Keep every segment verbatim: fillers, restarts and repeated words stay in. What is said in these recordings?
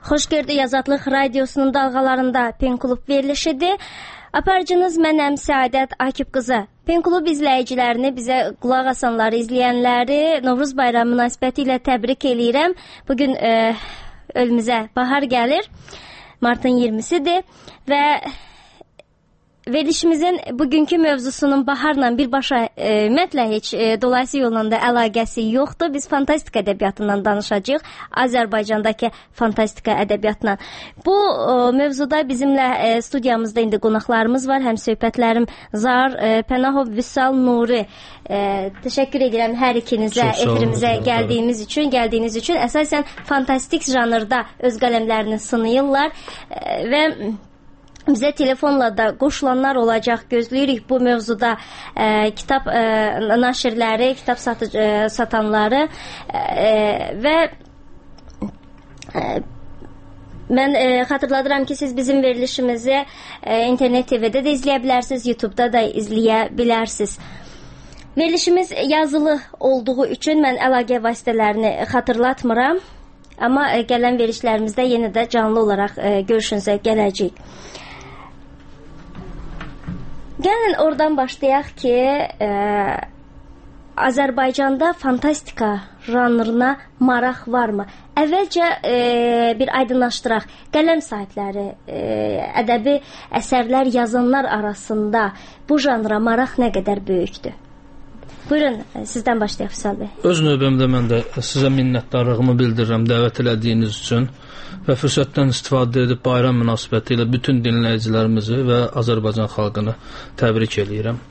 Xoş gördük Azadlıq Radiosunun dalğalarında Pen Klub verilişidir. Aparıcınız mənəm Səadət Akif qızı. Pen Klub izləyicilərini, bizə qulaq asanları, izləyənləri Novruz bayramı münasibəti ilə təbrik eləyirəm. Bugün e, önümüzə bahar gəlir. Martın iyirmisidir və verilişimizin bugünkü mövzusunun baharla birbaşa e, ümumiyyətlə heç e, dolayısıyla yolla da əlaqəsi yoxdur. Biz fantastika ədəbiyyatından danışacağıq. Azərbaycandakı fantastika ədəbiyyatından. Bu e, mövzuda bizimlə e, studiyamızda indi qonaqlarımız var. Həm söhbətlərim Zar e, Pənahov, Vüsal Nuri. E, təşəkkür edirəm hər ikinizə efirimizə gəldiyimiz üçün, gəldiyiniz üçün. Əsasən fantastik janrda öz qələmlərini sınayırlar e, və bizə telefonla da qoşulanlar olacaq, gözləyirik bu mövzuda e, kitab e, naşirləri, kitab satı, e, satanları e, və e, mən e, xatırladıram ki, siz bizim verilişimizi e, internet T V'də də izləyə bilərsiniz, YouTube'da da izləyə bilərsiniz. Verilişimiz yazılı olduğu üçün mən əlaqə vasitələrini xatırlatmıram, amma e, gələn verilişlərimizdə yenə də canlı olaraq e, görüşünüzə gələcəyik. Gəlin oradan başlayaq ki, e, Azərbaycanda fantastika janrına maraq varmı? Əvvəlcə e, bir aydınlaşdıraq. Qələm sahibləri, e, ədəbi əsərlər yazanlar arasında bu janra maraq nə qədər böyükdür? Buyurun, sizdən başlayaq Vüsal bəy. Öz növbəmdə mən də sizə minnətdarlığımı bildirirəm dəvət elədiyiniz üçün və fürsətdən istifadə edib bayram münasibəti ilə bütün dinləyicilərimizi və Azərbaycan xalqını təbrik eləyirəm.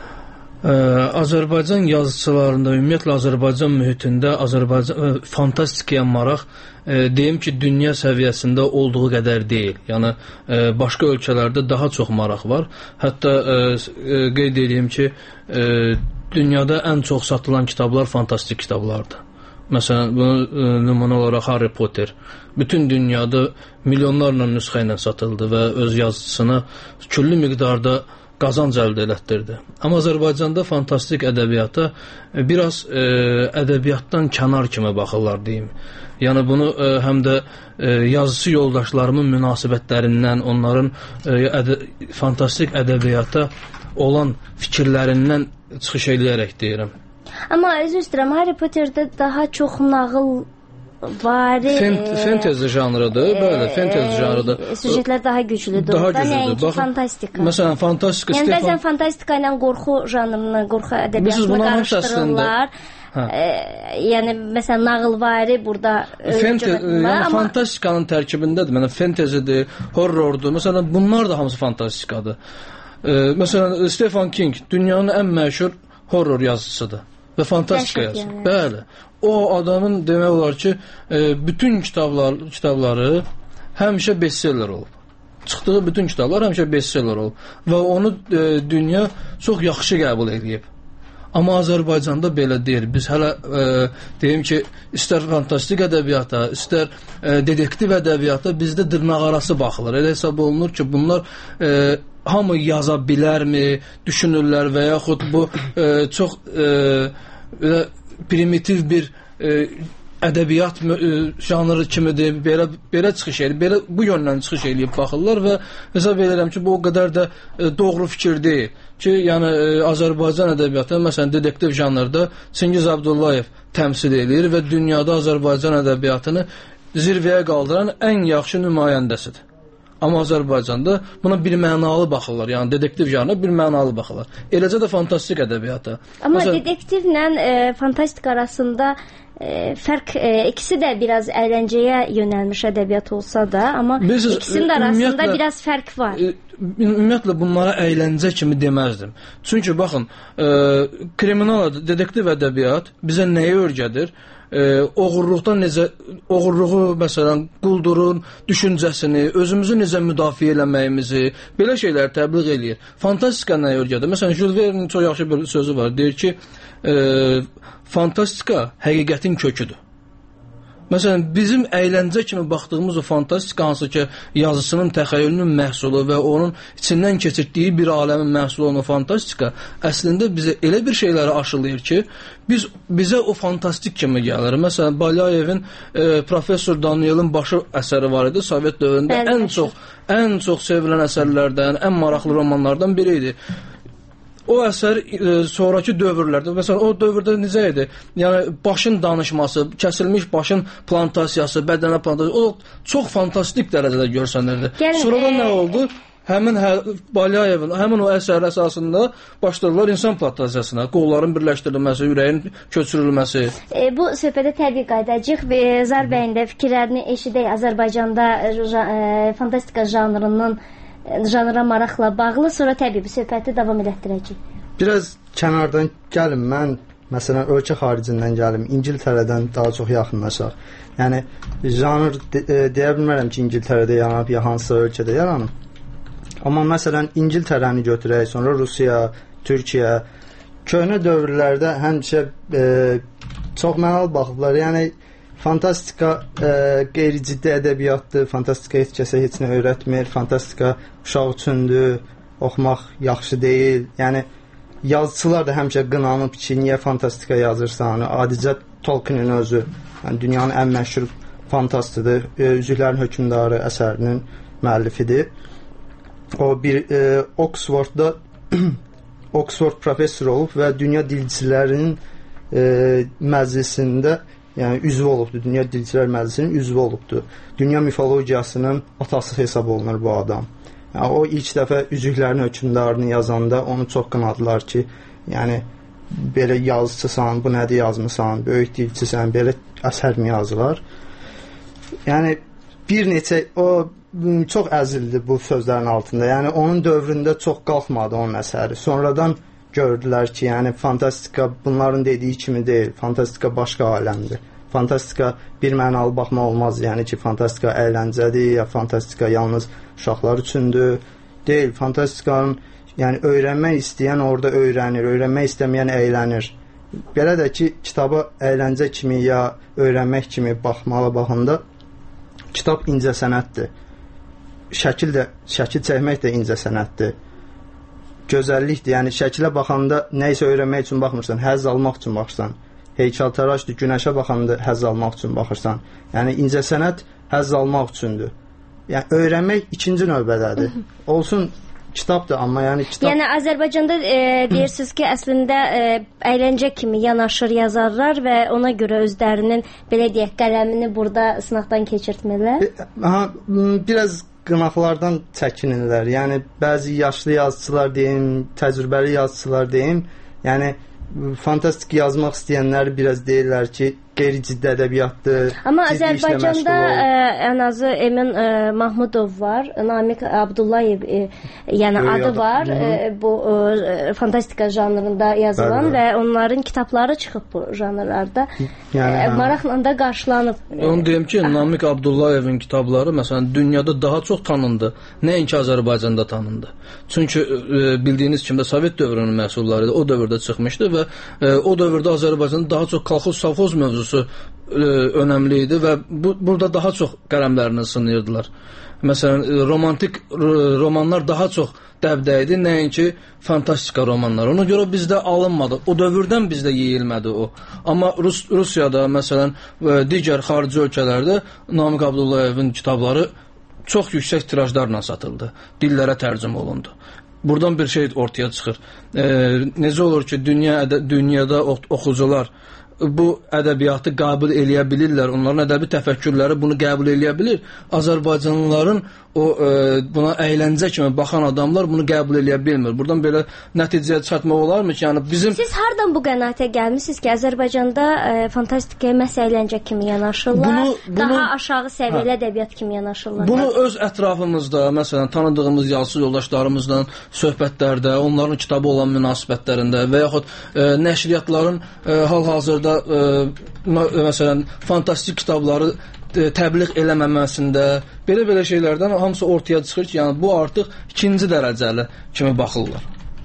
Ee, Azərbaycan yazıçılarında, ümumiyyətlə Azərbaycan mühitində Azərbaycan fantastikaya maraq e, deyim ki, dünya səviyyəsində olduğu qədər deyil. Yəni e, başqa ölkələrdə daha çox maraq var. Hətta e, e, qeyd edeyim ki, e, dünyada ən çox satılan kitablar fantastik kitablardır. Məsələn, bunu e, nümunə olaraq Harry Potter bütün dünyada milyonlarla nüsxə ilə satıldı və öz yazıcısına küllü miqdarda qazanc əldə elətdirdi. Amma Azərbaycanda fantastik ədəbiyyata biraz e, ədəbiyyatdan kənar kimi baxırlar deyim. Yəni bunu e, həm də e, yazıcı yoldaşlarımın münasibətlərindən, onların e, ədə, fantastik ədəbiyyata olan fikirlərindən çıxış eləyərək deyirəm. Amma özür istəyirəm, Harry Potter'da daha çox nağıl var. Fent, fentezi janrıdır, e, bəli, fentezi janrıdır. Süjetlər daha güclüdür. Daha güclüdür. Baxın, fantastika. Məsələn, fantastika. Yəni Stefan... bəzən fantastika ilə qorxu janrını, qorxu ədəbiyyatını qarışdırırlar. E, yəni məsələn nağılvari burada Fente, yəni amma... fantastikanın tərkibindədir. Mənə fentezidir, horrordur. Məsələn, bunlar da hamısı fantastikadır. E, məsələn, Stephen King dünyanın ən məşhur horror yazıcısıdır və fantastika yazır. Yəni. Bəli. O adamın demək olar ki, e, bütün kitablar, kitabları həmişə bestseller olub. Çıxdığı bütün kitablar həmişə bestseller olub və onu e, dünya çox yaxşı qəbul edib. Amma Azərbaycanda belə deyil. Biz hələ e, deyim ki, istər fantastik ədəbiyyata, istər e, dedektiv ədəbiyyata bizdə dırnaqarası baxılır. Elə hesab olunur ki, bunlar e, hamı yaza bilərmi, düşünürlər və yaxud bu e, çox e, primitiv bir e, ədəbiyyat e, janrı kimidir, belə, belə çıxış eləyir, belə bu yöndən çıxış eləyib baxırlar və hesab edirəm ki, bu o qədər də e, doğru fikir deyil ki, yəni e, Azərbaycan ədəbiyyatı, məsələn, dedektiv janrda Çingiz Abdullayev təmsil eləyir və dünyada Azərbaycan ədəbiyyatını zirvəyə qaldıran ən yaxşı nümayəndəsidir. Amma Azərbaycanda buna bir mənalı baxırlar. Yəni dedektiv janrına bir mənalı baxırlar. Eləcə də fantastik ədəbiyyata. Amma Məsələn, dedektivlə e, fantastik arasında e, fərq, e, ikisi də biraz əyləncəyə yönəlmiş ədəbiyyat olsa da, amma Biz, ikisinin arasında biraz fərq var. E, ümumiyyətlə bunlara əyləncə kimi deməzdim. Çünki baxın, e, kriminal, dedektiv ədəbiyyat bizə nəyi öyrədir? E, oğurluqdan necə, oğurluğu məsələn, quldurun düşüncəsini, özümüzü necə müdafiə eləməyimizi, belə şeylər təbliğ eləyir. Fantastika nəyə öyrədir? Məsələn, Jules Verne'in çox yaxşı bir sözü var. Deyir ki, e, fantastika həqiqətin köküdür. Məsələn, bizim əyləncə kimi baxdığımız o fantastika hansı ki, yazısının, təxəyyülünün məhsulu və onun içindən keçirdiyi bir aləmin məhsulu olan o fantastika əslində bizə elə bir şeyləri aşılayır ki, biz bizə o fantastik kimi gəlir. Məsələn, Balayevin e, Professor Daniel'in başı əsəri var idi Sovet dövründə. Ən çox ən çox sevilən əsərlərdən, ən maraqlı romanlardan biri idi. O əsər e, sonraki dövrlərdə, məsələn, o dövrdə necə idi? Yəni başın danışması, kəsilmiş başın plantasiyası, bədənə plantasiyası, o çox fantastik dərəcədə görsənirdi. Sonradan nə oldu? Həmin hə, Balayevin, həmin o əsər əsasında başladılar insan plantasiyasına, qolların birləşdirilməsi, ürəyin köçürülməsi. E, bu söhbətə təbii qaydacıq və Zar bəyin də fikirlərini eşidək. Azərbaycanda e, fantastika janrının janra maraqla bağlı, sonra təbii bu söhbəti davam elətdirəcək. Biraz kənardan gəlin, mən məsələn ölkə xaricindən gəlim, İngiltərədən daha çox yaxınlaşaq. Yəni janr de, e, deyə bilmərəm ki, İngiltərədə yaranıb ya hansısa ölkədə yaranıb. Amma məsələn İngiltərəni götürək, sonra Rusiya, Türkiyə köhnə dövrlərdə həmişə e, çox mənalı baxıblar. Yəni fantastika e, qeyri-ciddi ədəbiyyatdır, fantastika heç kəsə heç nə öyrətmir, fantastika uşaq üçündür, oxumaq yaxşı deyil. Yəni yazıçılar da həmişə qınanıb ki, niyə fantastika yazırsan? Adicə Tolkienin özü, yəni dünyanın ən məşhur fantastıdır, e, Üzüklərin Hökmdarı əsərinin müəllifidir. O bir e, Oxfordda Oxford professor olub və dünya dilçilərinin e, məclisində, yəni üzv olubdu, Dünya Dilçilər Məclisinin üzvü olubdu. Dünya mifologiyasının atası hesab olunur bu adam. Yəni, o ilk dəfə Üzüklərin Hökmdarını yazanda onu çox qınadılar ki, yəni belə yazıçısan, bu nədir yazmısan, böyük dilçisən, belə əsər mi yazılar? Yəni bir neçə, o çox əzildi bu sözlərin altında. Yəni onun dövründə çox qalxmadı onun əsəri. Sonradan gördülər ki, yəni fantastika bunların dediyi kimi deyil. Fantastika başqa aləmdir. Fantastika bir mənalı baxma olmaz. Yəni ki, fantastika əyləncədir, ya fantastika yalnız uşaqlar üçündür. Deyil. Fantastikanın, yəni öyrənmək istəyən orada öyrənir, öyrənmək istəməyən əylənir. Belə də ki, kitaba əyləncə kimi ya öyrənmək kimi baxmalı baxanda kitab incə sənətdir. Şəkil də, şəkil çəkmək də incə sənətdir. Gözəllikdir. Yəni şəkilə baxanda nə isə öyrənmək üçün baxmırsan, həzz almaq üçün baxırsan. Heykəltaraşdır, günəşə baxanda həzz almaq üçün baxırsan. Yəni incəsənət həzz almaq üçündür. Yəni öyrənmək ikinci növbədədir. Olsun kitabdır, amma yəni kitab. Yəni Azərbaycanda e, deyirsiniz ki, əslində e, əyləncə kimi yanaşır yazarlar və ona görə özlərinin belə deyək qələmini burada sınaqdan keçirtmirlər. Aha, biraz qınaqlardan çəkinirlər. Yəni bəzi yaşlı yazıçılar deyim, təcrübəli yazıçılar deyim, yəni fantastik yazmaq istəyənlər biraz deyirlər ki, qeyri-ciddi ədəbiyyatdır. Amma Azərbaycanda ə, ən azı Emin ə, Mahmudov var, Namiq Abdullayev ə, yəni Öy adı var, ə, bu ə, fantastika janrında yazılan bəli, və onların kitabları çıxıb bu janrlarda. Yəni, ə, maraqla da qarşılanıb. Onu deyim ki, Namiq Abdullayevin kitabları məsələn dünyada daha çox tanındı, nəinki Azərbaycanda tanındı. Çünki ə, bildiyiniz kimi də Sovet dövrünün məhsulları o dövrdə çıxmışdı və ə, o dövrdə Azərbaycanda daha çox kolxoz, savxoz mövzusu ə, önəmli idi və bu, burada daha çox qələmlərini sınayırdılar. Məsələn, romantik romanlar daha çox dəbdə idi, nəinki fantastika romanlar. Ona görə bizdə alınmadı. O dövrdən bizdə yeyilmədi o. Amma Rus Rusiyada, məsələn, digər xarici ölkələrdə Namiq Abdullayevin kitabları çox yüksək tirajlarla satıldı. Dillərə tərcümə olundu. Buradan bir şey ortaya çıxır. E, necə olur ki, dünya dünyada oxucular bu ədəbiyyatı qəbul eləyə bilirlər. Onların ədəbi təfəkkürləri bunu qəbul eləyə bilir. Azərbaycanlıların o e, buna əyləncə kimi baxan adamlar bunu qəbul eləyə bilmir. Buradan belə nəticəyə çatmaq olarmı ki, yəni bizim siz hardan bu qənaətə gəlmisiniz ki, Azərbaycanda e, fantastikaya məhz əyləncə kimi yanaşırlar, bunu, bunu, daha aşağı səviyyəli ədəbiyyat kimi yanaşırlar? Bunu öz ətrafımızda, məsələn, tanıdığımız yazıçı yoldaşlarımızla söhbətlərdə, onların kitabı olan münasibətlərində və yaxud e, nəşriyyatların e, hal-hazırda e, məsələn, fantastik kitabları təbliğ eləməməsində, belə-belə şeylərdən hamısı ortaya çıxır ki, yəni bu artıq ikinci dərəcəli kimi baxırlar.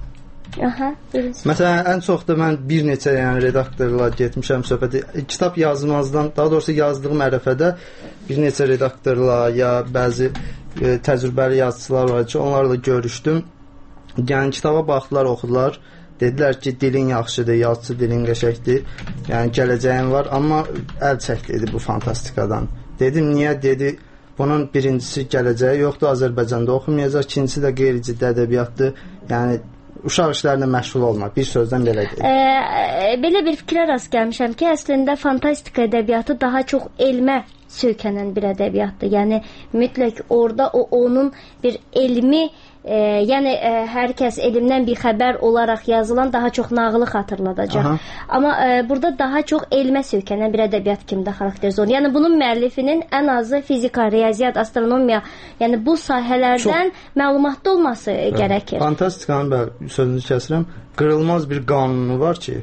Aha, məsələn, ən çox da mən bir neçə yəni redaktorla getmişəm söhbəti. Kitab yazmazdan, daha doğrusu yazdığım ərəfədə bir neçə redaktorla ya bəzi e, təcrübəli yazıçılar var ki, onlarla görüşdüm. Yəni kitaba baxdılar, oxudular. Dedilər ki, dilin yaxşıdır, yazıçı dilin qəşəngdir. Yəni gələcəyin var, amma əl çəkdi bu fantastikadan. Dedim, niyə? Dedi, bunun birincisi gələcəyi yoxdur, Azərbaycanda oxumayacaq, ikincisi də qeyri-ciddi ədəbiyyatdır. Yəni uşaq işlərlə məşğul olmaq, bir sözdən belə deyil. E, belə bir fikrə rast gəlmişəm ki, əslində fantastika ədəbiyyatı daha çox elmə söykənən bir ədəbiyyatdır. Yəni mütləq orada o onun bir elmi, e, yəni e, hər kəs elmdən bir xəbər olaraq yazılan daha çox nağılı xatırladacaq. Aha. Amma e, burada daha çox elmə söykənən bir ədəbiyyat kimi də xarakterizə olunur. Yəni bunun müəllifinin ən azı fizika, riyaziyyat, astronomiya, yəni bu sahələrdən çox məlumatlı olması hə. gərəkir. Fantastikanın, bəli, sözünü kəsirəm, qırılmaz bir qanunu var ki,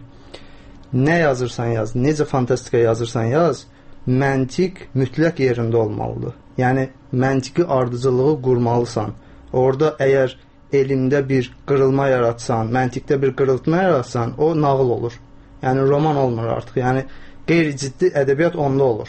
nə yazırsan yaz, necə fantastika yazırsan yaz, məntiq mütləq yerində olmalıdır. Yəni məntiqi ardıcılığı qurmalısan. Orada əgər elmdə bir qırılma yaratsan, məntiqdə bir qırıltma yaratsan, o nağıl olur. Yəni roman olmur artıq. Yəni qeyri-ciddi ədəbiyyat onda olur.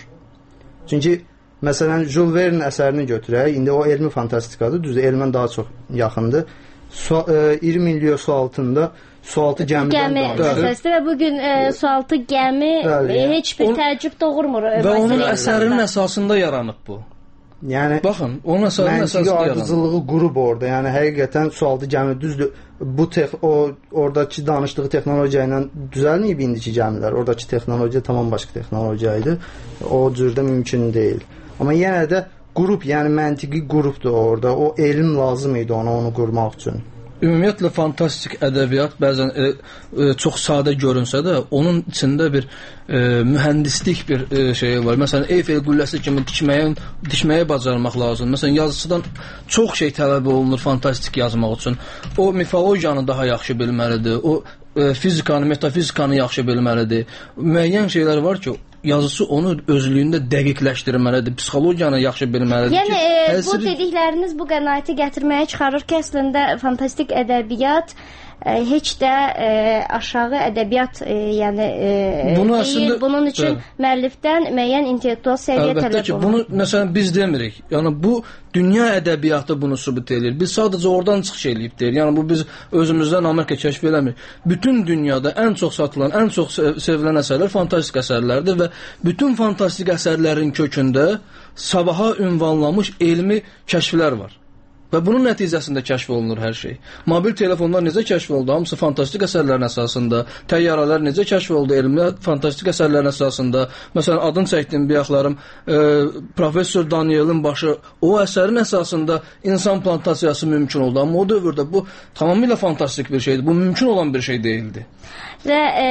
Çünki məsələn Jules Verne əsərini götürək, indi o elmi fantastikadır, düzdür, elmə daha çox yaxındır. Su, e, iyirmi illik su altında sualtı gəmidən danışır. Və bugün e, sualtı gəmi e, heç bir təəccüb doğurmur. Və onun əsərinin əsasında yaranıb bu. Yəni baxın, onun əsasının əsasında yaranıb. Məntiqi ardıcılığı qurub orada. Yəni həqiqətən sualtı gəmi düzdür. Bu tex o oradakı danışdığı texnologiya ilə düzəlməyib indiki gəmilər. Oradakı texnologiya tamam başqa texnologiya idi. O cürdə mümkün deyil. Amma yenə də qrup, yəni məntiqi qrupdur orada. O elm lazım idi ona onu qurmaq üçün. Ümumiyyətlə fantastik ədəbiyyat bəzən e, e, çox sadə görünsə də, onun içində bir e, mühəndislik bir e, şey var. Məsələn, Eyfel qülləsi kimi tikməyə, tikməyə bacarmaq lazım. Məsələn, yazıcıdan çox şey tələb olunur fantastik yazmaq üçün. O mifologiyanı daha yaxşı bilməlidir. O e, fizikanı, metafizikanı yaxşı bilməlidir. Müəyyən şeylər var ki, yazısı onu özlüyündə dəqiqləşdirməlidir, psixologiyanı yaxşı bilməlidir. Yəni ki, e, təsiri... bu dedikləriniz bu qənaəti gətirməyə çıxarır ki, əslində fantastik ədəbiyyat e, heç də e, aşağı ədəbiyyat e, yəni e, bunu deyil. Əslində, bunun üçün bəli, müəllifdən müəyyən intellektual səviyyə tələb olunur. Əlbəttə ki, bunu məsələn biz demirik. Yəni bu dünya ədəbiyyatı bunu sübut edir. Biz sadəcə oradan çıxış eləyib deyir. Yəni bu biz özümüzdən Amerika kəşf eləmirik. Bütün dünyada ən çox satılan, ən çox sevilən əsərlər fantastik əsərlərdir və bütün fantastik əsərlərin kökündə sabaha ünvanlanmış elmi kəşflər var. Və bunun nəticəsində kəşf olunur hər şey. Mobil telefonlar necə kəşf oldu? Hamısı fantastik əsərlərin əsasında. Təyyarələr necə kəşf oldu? Elmi fantastik əsərlərin əsasında. Məsələn, adını çəkdiyim biyaqlarım e, Professor Daniel'in başı o əsərin əsasında insan plantasiyası mümkün oldu. Amma o dövrdə bu tamamilə fantastik bir şeydir. Bu mümkün olan bir şey deyildi. Və e,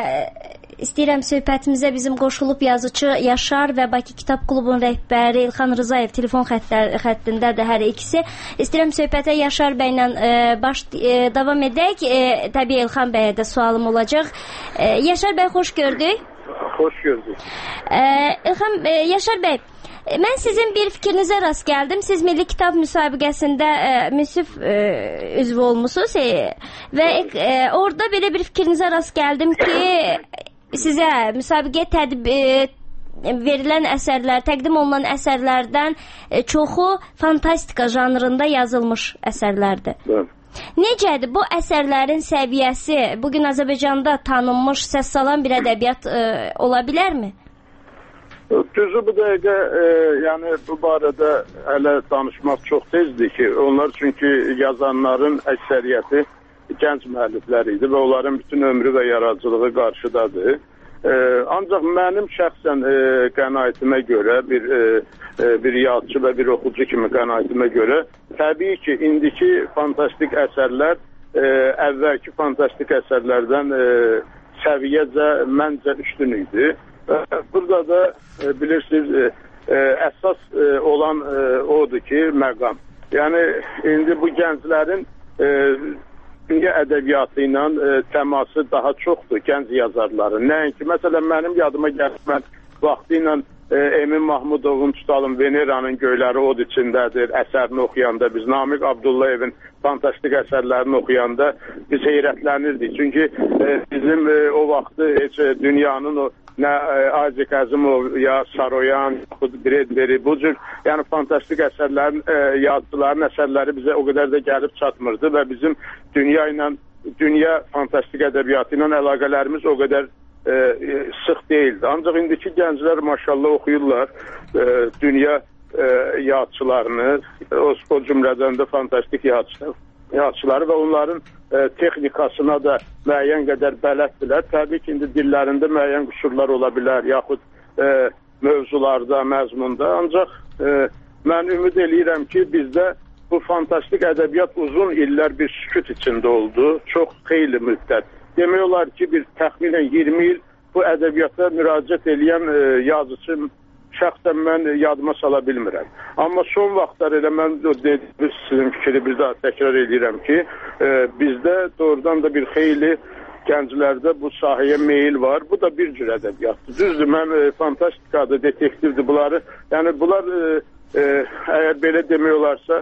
istəyirəm söhbətimizə bizim qoşulub yazıcı Yaşar və Bakı Kitab Klubunun rəhbəri İlxan Rızayev telefon xəttlər, xəttindədir hər ikisi. İstəyirəm söhbətə Yaşar bəylə e, baş e, davam edək. E, təbii İlxan bəyə də sualım olacaq. E, Yaşar bəy, xoş gördük. Xoş gördük. E, İlxan, e, Yaşar bəy, mən sizin bir fikrinizə rast gəldim. Siz Milli Kitab müsabiqəsində e, müsif e, üzvü olmusunuz e, və e, orada belə bir fikrinizə rast gəldim ki, sizə müsabiqəyə tədbir e, verilən əsərlər, təqdim olunan əsərlərdən e, çoxu fantastika janrında yazılmış əsərlərdir. Bəli. Necədir bu əsərlərin səviyyəsi? Bugün Azərbaycanda tanınmış, səs salan bir ədəbiyyat e, ola bilərmi? Düzü bu dəqiqə e, yəni bu barədə hələ danışmaq çox tezdir ki, onlar çünki yazanların əksəriyyəti gənc müəlliflər idi və onların bütün ömrü və yaradıcılığı qarşıdadır. E, ancaq mənim şəxsən e, qənaətimə görə, bir e, bir yazıcı və bir oxucu kimi qənaətimə görə, təbii ki, indiki fantastik əsərlər e, əvvəlki fantastik əsərlərdən e, səviyyəcə, məncə üstün idi. E, burada da e, bilirsiniz, e, e, əsas e, olan e, odur ki, məqam. Yəni, indi bu gənclərin e, dünya ədəbiyyatı ilə e, təması daha çoxdur gənc yazarların. Nəinki, məsələn, mənim yadıma gəlmən vaxtı ilə e, Emin Mahmudovun tutalım Veneranın göyləri od içindədir əsərini oxuyanda biz, Namiq Abdullayevin fantastik əsərlərini oxuyanda biz heyrətlənirdik. Çünki e, bizim e, o vaxtı heç e, dünyanın o nə Isaac Asimov ya Saroyan, yaxud Bradbury, bu cür yəni fantastik əsərlərin, e, yazıcıların əsərləri bizə o qədər də gəlib çatmırdı və bizim dünya ilə, dünya fantastik ədəbiyyatı ilə əlaqələrimiz o qədər e, sıx deyildi. Ancaq indiki gənclər maşallah oxuyurlar e, dünya e, yazıçılarını, o, o cümlədən də fantastik yazıçılar. yazıçıları və onların e, texnikasına da müəyyən qədər bələddirlər. Təbii ki, indi dillərində müəyyən qüsurlar ola bilər, yaxud e, mövzularda, məzmunda. Ancaq e, mən ümid eləyirəm ki, bizdə bu fantastik ədəbiyyat uzun illər bir sükut içində oldu. Çox xeyli müddət. Demək olar ki, bir təxminən iyirmi il bu ədəbiyyata müraciət edən e, yazıcı şəxsən mən yadıma sala bilmirəm. Amma son vaxtlar elə mən dediyim sizin fikri bir daha təkrar edirəm ki, e, bizdə doğrudan da bir xeyli gənclərdə bu sahəyə meyil var. Bu da bir cür ədəbiyyatdır. Düzdür, mən e, fantastikadır, detektivdir bunları. Yəni bunlar e, e, əgər belə demək olarsa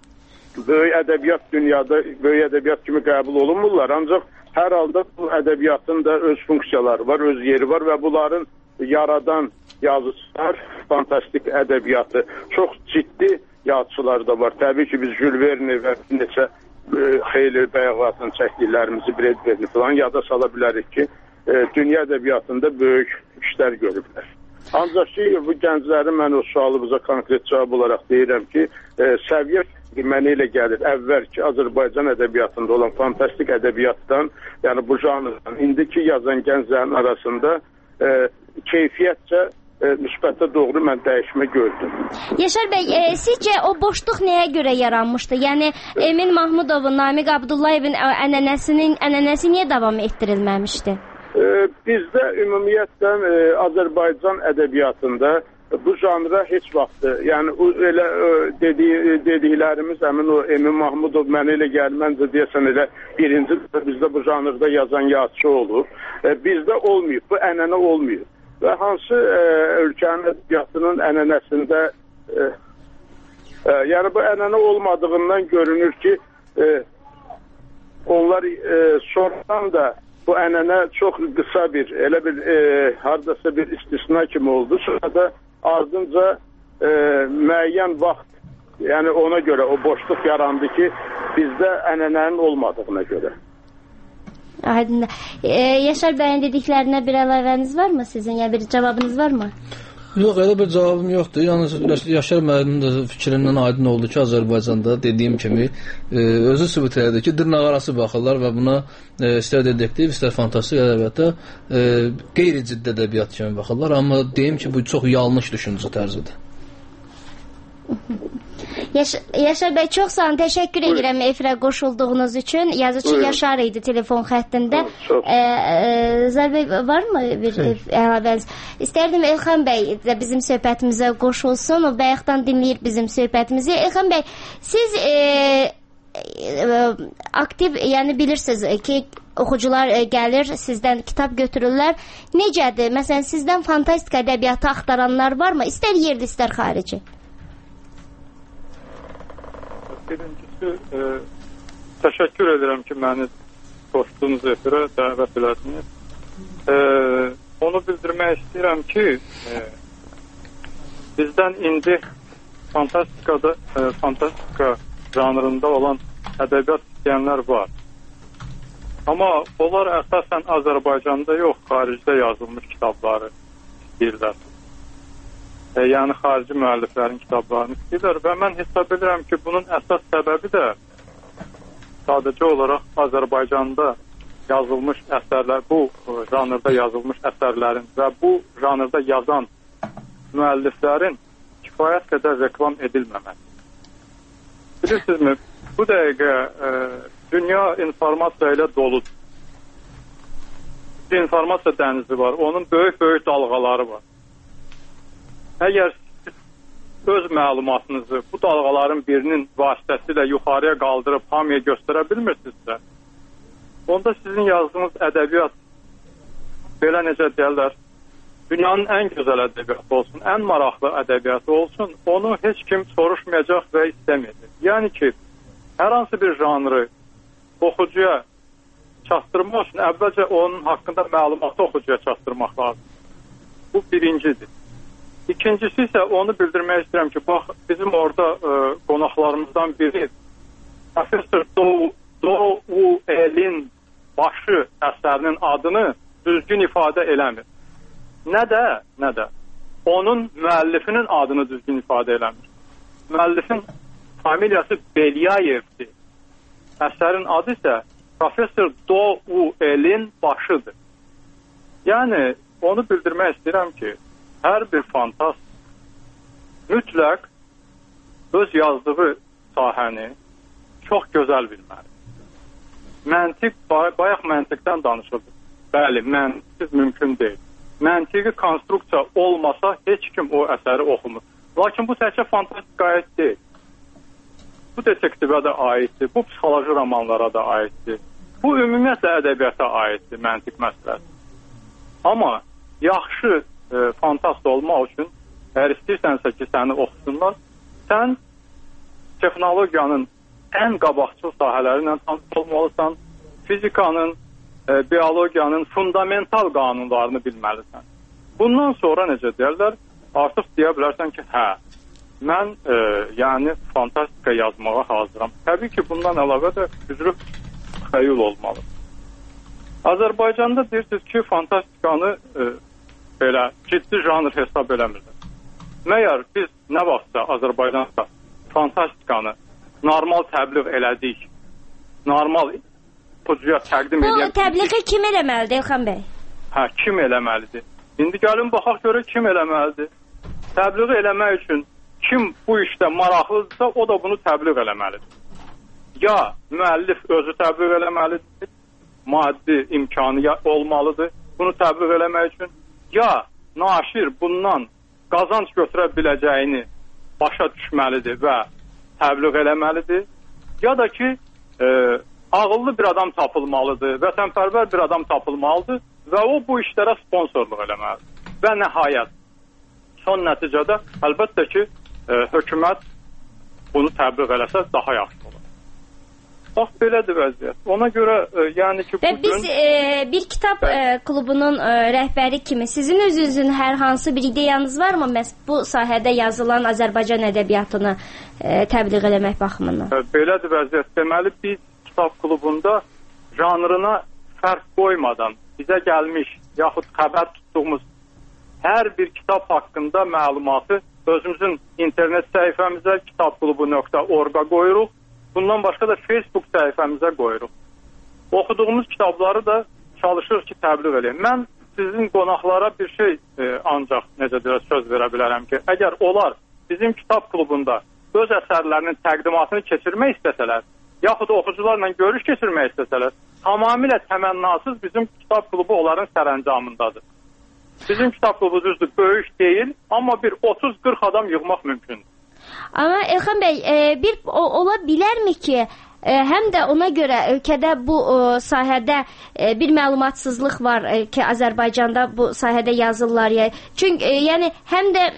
böyük ədəbiyyat dünyada böyük ədəbiyyat kimi qəbul olunmurlar. Ancaq hər halda bu ədəbiyyatın da öz funksiyaları var, öz yeri var və bunların yaradan yazıçılar, fantastik ədəbiyyatı çox ciddi yazıçılar da var. Təbii ki, biz Jules Verne və neçə e, xeyli bəyabatını çəkdiklərimizi, Bradbury falan yada sala bilərik ki, e, dünya ədəbiyyatında böyük işlər görüblər. Ancaq ki, bu gənclərin mən o sualımıza konkret cavab olaraq deyirəm ki, e, səviyyə mənə elə gəlir, əvvəlki Azərbaycan ədəbiyyatında olan fantastik ədəbiyyatdan, yəni bu janrdan, indiki yazan gənclərin arasında e, keyfiyyətcə e, müsbətə doğru mən dəyişmə gördüm. Yaşar bəy, e, sizcə o boşluq nəyə görə yaranmışdı? Yəni Emin Mahmudovun, Namiq Abdullayevin ənənəsinin ənənəsi niyə davam etdirilməmişdi? E, bizdə ümumiyyətlə e, Azərbaycan ədəbiyyatında bu janra heç vaxt, yəni elə dediyi, dediklərimiz həmin o Emin Mahmudov mənə elə gəlməncə deyəsən elə birinci bizdə bu janrda yazan yazıçı olur. E, bizdə olmuyor, bu ənənə olmuyor. Və hansı e, ölkənin ədəbiyyatının ənənəsində e, e, yəni bu ənənə olmadığından görünür ki, e, onlar e, sonradan da bu ənənə çox qısa bir, elə bir e, hardasa bir istisna kimi oldu. Sonra da ardınca e, müəyyən vaxt, yəni ona görə o boşluq yarandı ki, bizdə ənənənin olmadığına görə. Aydın. E, Yaşar bəyin dediklərinə bir əlavəniz varmı sizin? Yəni bir cavabınız varmı? Yox, elə bir cavabım yoxdur. Yalnız Yaşar müəllimin də fikrindən aydın oldu ki, Azərbaycanda dediyim kimi e, özü sübut elədi ki, dırnaq arası baxırlar və buna e, istər dedektiv, istər fantastik ədəbiyyata e, qeyri-ciddi ədəbiyyat kimi baxırlar. Amma deyim ki, bu çox yanlış düşüncə tərzidir. Yaş Yaşar bəy, çox sağ olun, təşəkkür Buyurun. edirəm efirə qoşulduğunuz üçün. Yazıcı Buyurun. Yaşar idi telefon xəttində. E, e, Zər bəy, varmı bir əlavəniz? İstərdim Elxan bəy də bizim söhbətimizə qoşulsun. O bayaqdan dinləyir bizim söhbətimizi. Elxan bəy, siz e, e, aktiv, yəni bilirsiniz ki, oxucular e, gəlir, sizdən kitab götürürlər. Necədir? Məsələn, sizdən fantastik ədəbiyyatı axtaranlar varmı? İstər yerli, istər xarici. Birincisi, e, təşəkkür edirəm ki, məni qoşduğunuz efirə dəvət elədiniz. E, onu bildirmək istəyirəm ki, e, bizdən indi fantastikada, e, fantastika janrında olan ədəbiyyat istəyənlər var. Amma onlar əsasən Azərbaycanda yox, xaricdə yazılmış kitabları istəyirlər. E, yəni xarici müəlliflərin kitablarını istəyirlər və mən hesab edirəm ki, bunun əsas səbəbi də sadəcə olaraq Azərbaycanda yazılmış əsərlər, bu janrda yazılmış əsərlərin və bu janrda yazan müəlliflərin kifayət qədər reklam edilməməsi. Bilirsinizmi, bu dəqiqə e, dünya informasiya ilə doludur. Bir informasiya dənizi var, onun böyük-böyük dalğaları var. Əgər siz öz məlumatınızı bu dalğaların birinin vasitəsilə yuxarıya qaldırıb hamıya göstərə bilmirsinizsə, onda sizin yazdığınız ədəbiyyat belə necə deyərlər, dünyanın ən gözəl ədəbiyyatı olsun, ən maraqlı ədəbiyyatı olsun, onu heç kim soruşmayacaq və istəməyəcək. Yəni ki, hər hansı bir janrı oxucuya çatdırmaq üçün əvvəlcə onun haqqında məlumatı oxucuya çatdırmaq lazım. Bu birincidir. İkincisi isə onu bildirmək istəyirəm ki, bax, bizim orada ə, qonaqlarımızdan biri Professor Dou-Elin başı əsərinin adını düzgün ifadə eləmir. Nə də, nə də onun müəllifinin adını düzgün ifadə eləmir. Müəllifin familiyası Belyayevdir. Əsərin adı isə Professor Dou-Elin başıdır. Yəni, onu bildirmək istəyirəm ki, hər bir fantast mütləq öz yazdığı sahəni çox gözəl bilməli. Məntiq, bayaq məntiqdən danışıldı. Bəli, məntiq mümkün deyil. Məntiqi konstruksiya olmasa heç kim o əsəri oxumur. Lakin bu təkcə fantastikaya aid deyil. Bu detektivə də aiddir, bu psixoloji romanlara da aiddir. Bu ümumiyyətlə ədəbiyyata aiddir, məntiq məsələsi. Amma yaxşı e, fantast olmaq üçün, əgər istəyirsənsə ki, səni oxusunlar, sən texnologiyanın ən qabaqcıl sahələri ilə tanış olmalısan, fizikanın, e, biologiyanın fundamental qanunlarını bilməlisən. Bundan sonra necə deyərlər, artıq deyə bilərsən ki, hə, mən e, yəni fantastika yazmağa hazıram. Təbii ki, bundan əlavə də güclü xəyul olmalı. Azərbaycanda deyirsiniz ki, fantastikanı e, belə ciddi janr hesab eləmirlər. Məyər biz nə vaxtsa Azərbaycanda fantastikanı normal təbliğ elədik, normal oxucuya təqdim edək. Bu təbliği kim eləməlidir, İlxan bəy? Hə, kim eləməlidir? İndi gəlin baxaq görə kim eləməlidir? Təbliğ eləmək üçün kim bu işdə maraqlıdırsa, o da bunu təbliğ eləməlidir. Ya müəllif özü təbliğ eləməlidir, maddi imkanı olmalıdır bunu təbliğ eləmək üçün, ya naşir bundan qazanc götürə biləcəyini başa düşməlidir və təbliğ eləməlidir, ya da ki, e, ağıllı bir adam tapılmalıdır, vətənpərvər bir adam tapılmalıdır və o bu işlərə sponsorluq eləməlidir. Və nəhayət, son nəticədə əlbəttə ki, e, hökumət bunu təbliğ eləsə daha yaxşı olur. Bax, belədir vəziyyət. Ona görə, e, yəni ki, və bugün... biz e, bir kitab e, klubunun e, rəhbəri kimi sizin özünüzün hər hansı bir ideyanız varmı? Məs bu sahədə yazılan Azərbaycan ədəbiyyatını e, təbliğ eləmək baxımından. E, belədir vəziyyət. Deməli, biz kitab klubunda janrına fərq qoymadan bizə gəlmiş, yaxud xəbər tutduğumuz hər bir kitab haqqında məlumatı özümüzün internet səhifəmizə kitabklubu nöqtə org-a qoyuruq. Bundan başqa da Facebook səhifəmizə qoyuruq. Oxuduğumuz kitabları da çalışırıq ki, təbliğ edək. Mən sizin qonaqlara bir şey e, ancaq necə deyək, söz verə bilərəm ki, əgər onlar bizim kitab klubunda öz əsərlərinin təqdimatını keçirmək istəsələr, yaxud oxucularla görüş keçirmək istəsələr, tamamilə təmənnasız bizim kitab klubu onların sərəncamındadır. Bizim kitab klubu düzdür, böyük deyil, amma bir otuz qırx adam yığmaq mümkündür. Amma İlxan bəy, e, bir o, ola bilərmi ki, e, həm də ona görə ölkədə bu o, sahədə e, bir məlumatsızlıq var e, ki, Azərbaycanda bu sahədə yazırlar ya. Çünki e, yəni həm də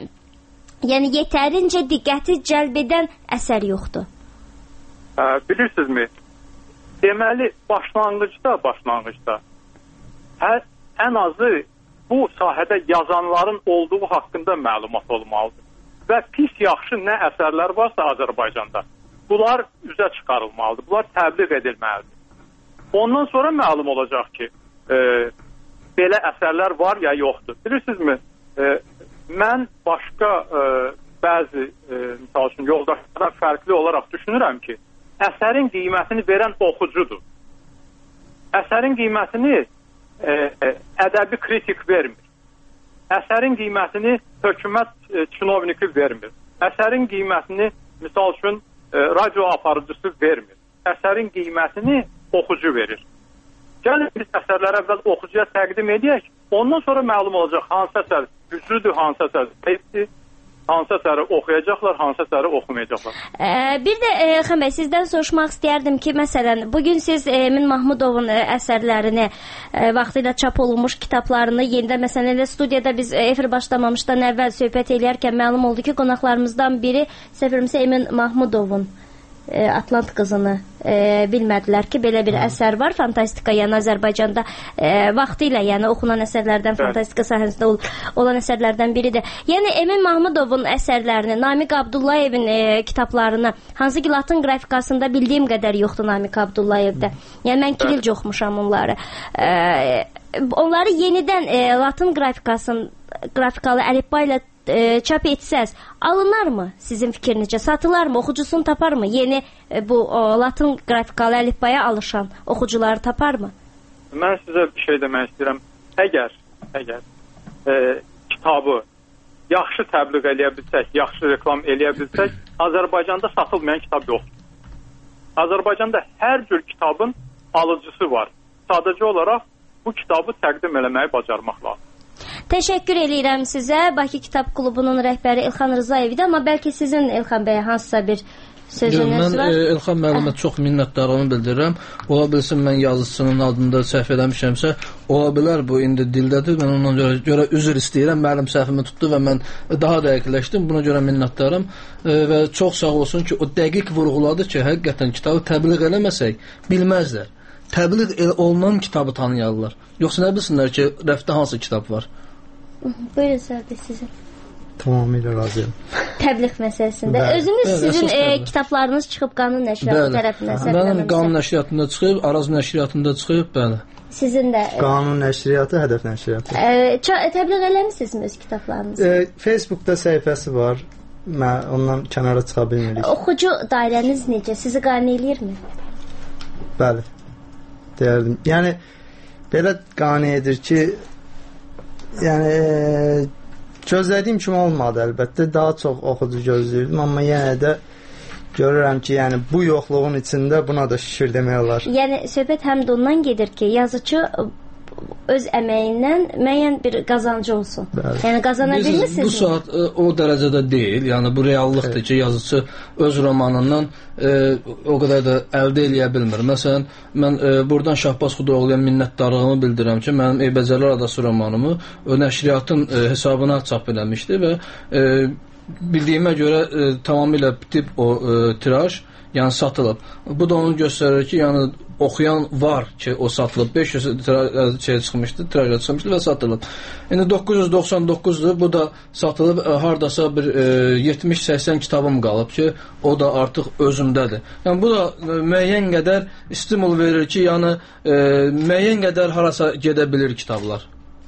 yəni yetərincə diqqəti cəlb edən əsər yoxdur. Ə, bilirsinizmi? Deməli, başlanğıcda, başlanğıcda hər, ən azı bu sahədə yazanların olduğu haqqında məlumat olmalıdır. Və pis yaxşı nə əsərlər varsa Azərbaycanda, bunlar üzə çıxarılmalıdır, bunlar təbliğ edilməlidir. Ondan sonra məlum olacaq ki, e, belə əsərlər var ya yoxdur. Bilirsinizmi, e, mən başqa e, bəzi, e, misal üçün, yoldaşlardan fərqli olaraq düşünürəm ki, əsərin qiymətini verən oxucudur. Əsərin qiymətini e, e, ədəbi kritik vermir. Əsərin qiymətini hökumət e, çinovniki vermir. Əsərin qiymətini, misal üçün, e, radio aparıcısı vermir. Əsərin qiymətini oxucu verir. Gəlin biz əsərləri əvvəl oxucuya təqdim edək, ondan sonra məlum olacaq hansı əsər güclüdür, hansı əsər zəifdir. hansı əsəri oxuyacaqlar, hansı əsəri oxumayacaqlar. E, bir də e, Elxan bəy, sizdən soruşmaq istəyərdim ki, məsələn, bugün siz e, Emin Mahmudovun e, əsərlərini, e, vaxtilə çap olunmuş kitablarını yenidən, məsələn, elə studiyada biz e, efir başlamamışdan əvvəl söhbət eləyərkən məlum oldu ki, qonaqlarımızdan biri səfərimizə Emin Mahmudovun e, Atlant qızını e, bilmədilər ki, belə bir əsər var, fantastika, yəni Azərbaycanda e, vaxtilə, yəni oxunan əsərlərdən, fantastika sahəsində ol, olan əsərlərdən biridir. Yəni Emin Mahmudovun əsərlərini, Namiq Abdullayevin e, kitablarını, hansı ki Latın qrafikasında bildiyim qədər yoxdur Namiq Abdullayevdə. Yəni mən kililc oxumuşam onları. E, onları yenidən e, Latın qrafikasının qrafikalı əlifba ilə e, çap etsəz, alınarmı sizin fikrinizcə? Satılarmı? Oxucusunu taparmı? Yeni e, bu o, Latın qrafikalı əlifbaya alışan oxucuları taparmı? Mən sizə bir şey demək istəyirəm. Əgər, əgər e, kitabı yaxşı təbliğ eləyə bilsək, yaxşı reklam eləyə bilsək, Azərbaycanda satılmayan kitab yoxdur. Azərbaycanda hər cür kitabın alıcısı var. Sadəcə olaraq bu kitabı təqdim eləməyi bacarmaq lazım. Təşəkkür eləyirəm sizə. Bakı Kitab Klubunun rəhbəri Elxan Rzayev idi, amma bəlkə sizin Elxan bəyə hansısa bir sözünüz var? Mən Elxan müəllimə çox minnətdarlığımı bildirirəm. Ola bilsin mən yazıcısının adında səhv eləmişəmsə, ola bilər bu indi dildədir. Mən ondan görə, görə üzr istəyirəm. Müəllim səhvimi tutdu və mən daha dəqiqləşdim. Buna görə minnətdaram və çox sağ olsun ki, o dəqiq vurğuladı ki, həqiqətən kitabı təbliğ eləməsək bilməzlər. Təbliğ olunan kitabı tanıyarlar. Yoxsa nə bilsinlər ki, rəfdə hansı kitab var? Buyurun Sərdi sizin. Tamamilə razıyam. Təbliğ məsələsində. Bəli. Özünüz bəli, sizin e, kitablarınız çıxıb Qanun Nəşriyyatı tərəfindən səslənməmişsə. Mənim Qanun Nəşriyyatında çıxıb, Araz Nəşriyyatında çıxıb, bəli. Sizin də e, Qanun Nəşriyyatı, Hədəf Nəşriyyatı. E, təbliğ eləmisinizmi öz kitablarınızı? E, Facebookda səhifəsi var. Mən ondan kənara çıxa bilmirik. Oxucu dairəniz necə? Sizi qane eləyirmi? Bəli. Deyərdim. Yəni belə qane edir ki, yəni e, gözlədiyim kimi olmadı əlbəttə. Daha çox oxucu gözləyirdim, amma yenə də görürəm ki, yəni bu yoxluğun içində buna da şükür demək olar. Yəni söhbət həm də ondan gedir ki, yazıcı öz əməyindən müəyyən bir qazancı olsun. Bəli. Yəni qazana bilmirsiniz? Bu saat e, o dərəcədə deyil. Yəni bu reallıqdır evet. ki, yazıcı öz romanından e, o qədər də əldə eləyə bilmir. Məsələn, mən e, buradan Şahbaz Xudoğluya minnətdarlığımı bildirirəm ki, mənim Eybəcərlər Adası romanımı o nəşriyyatın e, hesabına çap eləmişdi və e, bildiyimə görə e, tamamilə bitib o e, tiraj, yəni satılıb. Bu da onu göstərir ki, yəni oxuyan var ki, o satılıb. beş yüz şey çıxmışdı, tiraja çıxmışdı və satılıb. İndi doqquz yüz doxsan doqquzdur, bu da satılıb. E, hardasa bir e, yetmiş səksən kitabım qalıb ki, o da artıq özümdədir. Yəni bu da e, müəyyən qədər stimul verir ki, yəni e, müəyyən qədər harasa gedə bilir kitablar.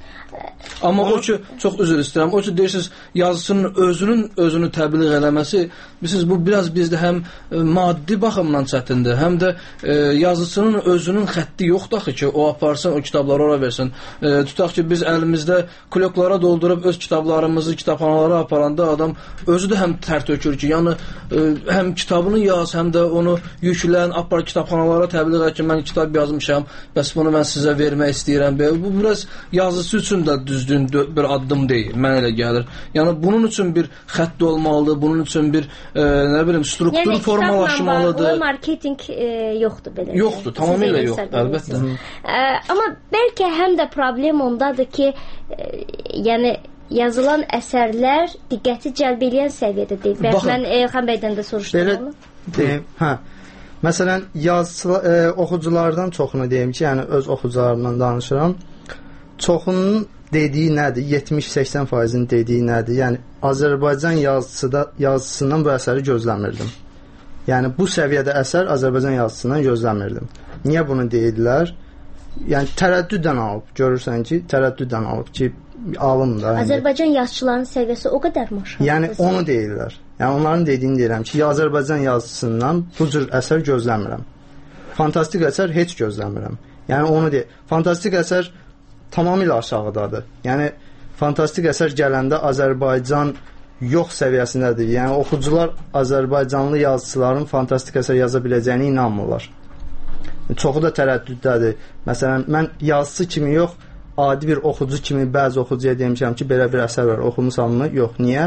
Amma o ki, çox üzr istəyirəm, o ki deyirsiniz, yazısının özünün özünü təbliğ eləməsi, bilirsiniz, bu biraz bizdə həm e, maddi baxımdan çətindir, həm də e, yazısının özünün xətti yoxdur axı ki, o aparsın, o kitabları ora versin. E, tutaq ki, biz əlimizdə kloklara doldurub öz kitablarımızı kitabxanalara aparanda adam özü də həm tər tökür ki, yəni e, həm kitabını yaz, həm də onu yüklən, apar kitabxanalara təbliğ et ki, mən kitab yazmışam, bəs bunu mən sizə vermək istəyirəm. Bu biraz yazısı üçün də düzdür bir addım deyil, mən elə gəlir. Yəni bunun üçün bir xətt olmalıdır, bunun üçün bir e, nə bilim struktur yəni, formalaşmalıdır. Yəni marketinq e, yoxdur belə. Yoxdur, tamamilə yox, əlbəttə. E, amma bəlkə həm də problem ondadır ki, e, yəni yazılan əsərlər diqqəti cəlb edən səviyyədə deyil. Bax, mən Elxan bəydən də soruşdum belə, onu. Deyim, hə. Məsələn, yazı e, oxuculardan çoxunu deyim ki, yəni öz oxucularımdan danışıram. Çoxunun dediyi nədir? yetmiş səksən faizin dediyi nədir? Yəni Azərbaycan yazıcıda yazısından bu əsəri gözləmirdim. Yəni bu səviyyədə əsər Azərbaycan yazısından gözləmirdim. Niyə bunu deyirlər? Yəni tərəddüddən alıb, görürsən ki, tərəddüddən alıb ki, alım da. Azərbaycan indi yazıçılarının səviyyəsi o qədər mi aşağı? Yəni onu deyirlər. Yəni onların dediyini deyirəm ki, Azərbaycan yazısından bu cür əsər gözləmirəm. Fantastik əsər heç gözləmirəm. Yəni onu deyir. Fantastik əsər tamamilə aşağıdadır. Yəni fantastik əsər gələndə Azərbaycan yox səviyyəsindədir. Yəni oxucular Azərbaycanlı yazıçıların fantastik əsər yaza biləcəyini inanmırlar. Çoxu da tərəddüddədir. Məsələn, mən yazıçı kimi yox, adi bir oxucu kimi bəzi oxucuya demişəm ki, belə bir əsər var, oxumusanmı? Yox. Niyə?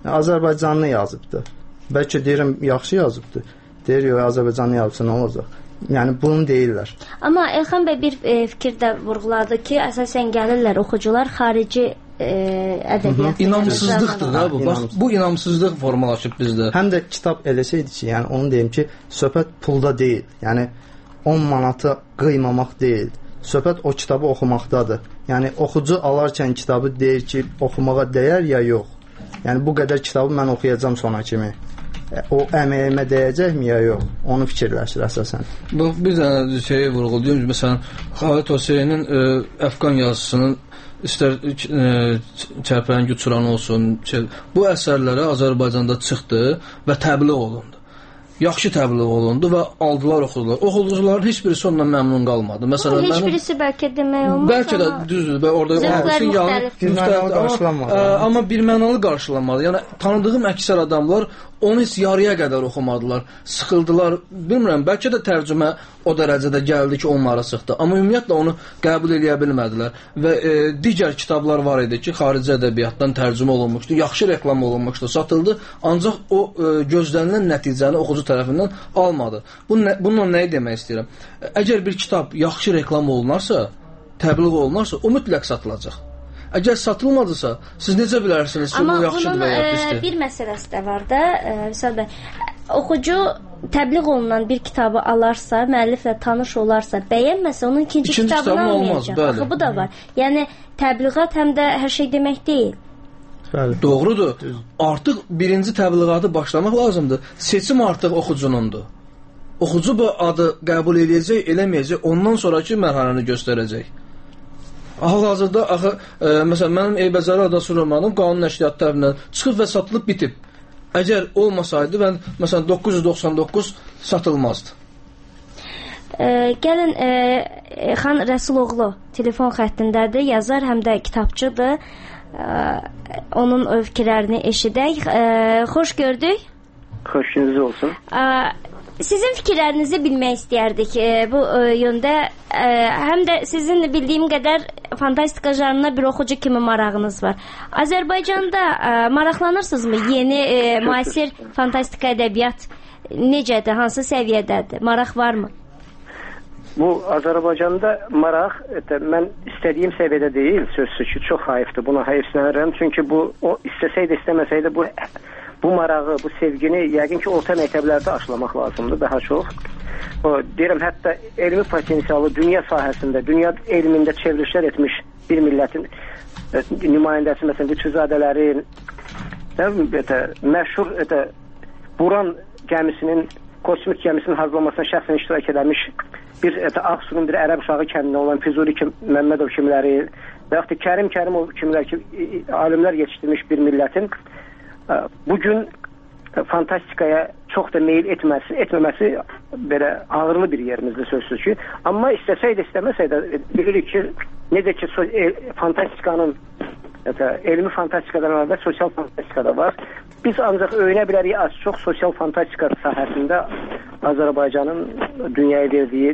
Azərbaycanlı yazıbdı. Bəlkə deyirəm yaxşı yazıbdı. Deyir yox, Azərbaycanlı yazıbsa nə olacaq? Yəni bunu deyirlər. Amma Elxan bəy bir e, fikir də vurğuladı ki, əsasən gəlirlər oxucular xarici e, ədəbiyyat. İnamsızlıqdır da bu. Bax, bu inamsızlıq formalaşıb bizdə. Həm də kitab eləsəydi ki, yəni onu deyim ki, söhbət pulda deyil. Yəni on manatı qıymamaq deyil. Söhbət o kitabı oxumaqdadır. Yəni oxucu alarkən kitabı deyir ki, oxumağa dəyər ya yox. Yəni bu qədər kitabı mən oxuyacağam sona kimi. O əməyimə dəyəcəkmi ya yox? Onu fikirləşir əsasən. Bu bir dənə şeyi vurğulayım. Məsələn, Xalit Hüseynin e, Əfqan yazısının istər e, Çərpəngi uçuran olsun, şey, bu əsərlərə Azərbaycanda çıxdı və təbliğ olundu. Yaxşı təbliğ olundu və aldılar, oxudular. Oxucuların heç birisi ondan məmnun qalmadı. Məsələn, heç birisi bəlkə demək olmaz. Bəlkə də düzdür. Bə orada zövqlər müxtəlif. Müxtəlif qarşılanmadı. Amma, amma bir mənalı qarşılanmadı. Yəni tanıdığım əksər adamlar onu heç yarıya qədər oxumadılar. Sıxıldılar. Bilmirəm, bəlkə də tərcümə o dərəcədə gəldi ki, onlara sıxdı. Amma ümumiyyətlə onu qəbul edə bilmədilər. Və e, digər kitablar var idi ki, xarici ədəbiyyatdan tərcümə olunmuşdu, yaxşı reklam olunmuşdu, satıldı. Ancaq o e, gözlənilən nəticəni oxucu tərəfindən almadı. Bu nə, bununla nəyi demək istəyirəm? Əgər bir kitab yaxşı reklam olunarsa, təbliğ olunarsa, o mütləq satılacaq. Əgər satılmadısa, siz necə bilərsiniz ki, bu yaxşıdır və ya pisdir? Amma bunun bir məsələsi də var da, Vüsal bəy. Oxucu təbliğ olunan bir kitabı alarsa, müəlliflə tanış olarsa, bəyənməsə, onun ikinci, ikinci kitabını almayacaq. Axı bu da var. Yəni təbliğat həm də hər şey demək deyil. Bəli. Doğrudur. Artıq birinci təbliğatı başlamaq lazımdır. Seçim artıq oxucunundur. Oxucu bu adı qəbul edəcək, eləməyəcək, ondan sonraki mərhələni göstərəcək. Hal-hazırda axı, e, məsələn, mənim Eybəcəri adası romanım qanun nəşriyyatı tərəfindən çıxıb və satılıb bitib. Əgər olmasaydı, mən, məsələn, doqquz yüz doxsan doqquz satılmazdı. E, gəlin, e, Xan Rəsuloğlu telefon xəttindədir, yazar, həm də kitabçıdır. E, onun fikirlərini eşidək. E, xoş gördük. Xoş gününüz olsun. E, Sizin fikirlərinizi bilmək istəyərdik e, bu e, yöndə. E, həm də sizin bildiyim qədər fantastika janrına bir oxucu kimi marağınız var. Azərbaycanda e, maraqlanırsınızmı? Yeni e, müasir fantastika ədəbiyyat necədir? Hansı səviyyədədir? Maraq varmı? Bu Azərbaycanda maraq, etə, mən istədiyim səviyyədə deyil, sözsüz ki, çox hayıfdır. Buna hayıfsənirəm. Çünki bu o istəsəydi, istəməsəydi bu bu marağı, bu sevgini yəqin ki, orta məktəblərdə aşılamaq lazımdır daha çox. O, deyirəm, hətta elmi potensialı dünya sahəsində, dünya elmində çevrilişlər etmiş bir millətin e, nümayəndəsi, məsələn, Lütfüzadələrin etə, məşhur etə, Buran gəmisinin, kosmik gəmisinin hazırlanmasına şəxsən iştirak edilmiş bir etə, Ağsunun bir ərəb uşağı kəndində olan Füzuli kim, Məmmədov kimləri və yaxud da Kərim Kərimov kimlər ki, alimlər yetişdirmiş bir millətin bugün fantastikaya çox da meyil etməsi, etməməsi belə ağırlı bir yerimizdə sözsüz ki. Amma istəsəydi, istəməsəydi bilirik ki, necə ki fantastikanın, elmi fantastikadan əvvəl sosial fantastikada var. Biz ancaq öyrənə bilərik az çox sosial fantastika sahəsində Azərbaycanın dünyaya verdiyi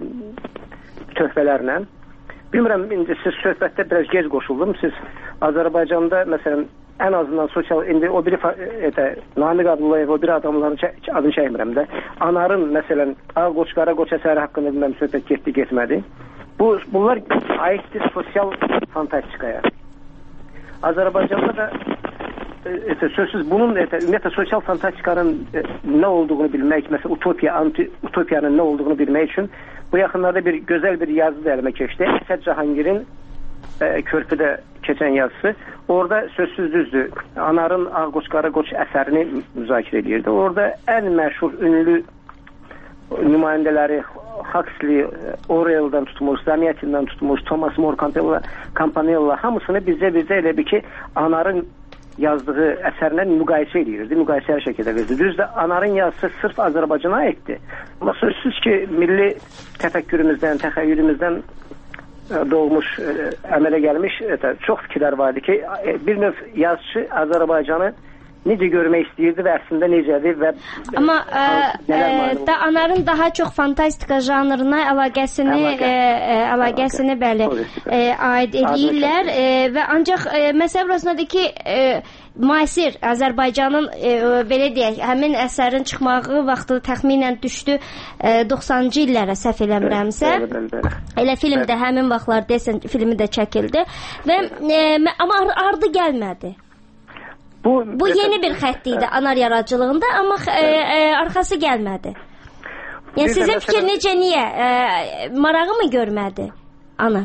töhfələrlə. Bilmirəm, indi siz söhbətdə biraz gec qoşuldum. Siz Azərbaycanda, məsələn, ən azından sosial, indi o biri etə, Namiq Abdullayev, o biri adamların adını çəkmirəm də. Anarın, məsələn, Ağqoç, Qaraqoç əsəri haqqında bilməm, söhbət getdi, getmədi. Bu, bunlar aiddir sosial fantastikaya. Azərbaycanda da etə, sözsüz bunun etə, ümumiyyətlə sosial fantastikanın e, nə olduğunu bilmək, məsələn, utopiya, anti-utopiyanın nə olduğunu bilmək üçün bu yaxınlarda bir gözəl bir yazı da əlimə keçdi. Əsəd Cahangir'in e, Körpüdə keçən yazısı. Orada sözsüz düzdür. Anarın Ağqoç, Qaraqoç əsərini müzakirə edirdi. Orada ən məşhur, ünlü nümayəndələri Huxley, Orwell'dan tutmuş, Zamyatin'dan tutmuş, Thomas More Campanella hamısını bizə bizə elə bir ki, Anarın yazdığı əsərlə müqayisə edirdi, müqayisəli şəkildə verdi. Düzdür, Anarın yazısı sırf Azərbaycana aiddir. Amma sözsüz ki, milli təfəkkürümüzdən, təxəyyülümüzdən doğmuş, əmələ gəlmiş çox fikirlər vardı ki, bir növ yazıcı Azərbaycanı necə görmək istəyirdi və əslində necədir və amma ə, ə, da Anarın daha çox fantastika janrına əlaqəsini Əlaqə. ə, əlaqəsini Əlaqə. bəli ə, aid edirlər ə, və ancaq ə, məsələ burasındadır ki, ə, müasir Azərbaycanın ə, belə deyək, həmin əsərin çıxmağı vaxtı təxminən düşdü ə, doxsanıncı illərə səhv eləmirəmsə. Elə film də həmin vaxtlar desən filmi də çəkildi və ə, amma ardı gəlmədi. Bu, Bu yeni bir xətt idi Anar yaradıcılığında, amma e, e, arxası gəlmədi. Yəni sizin məsələn, fikir necə, niyə? E, marağı mı görmədi Anar?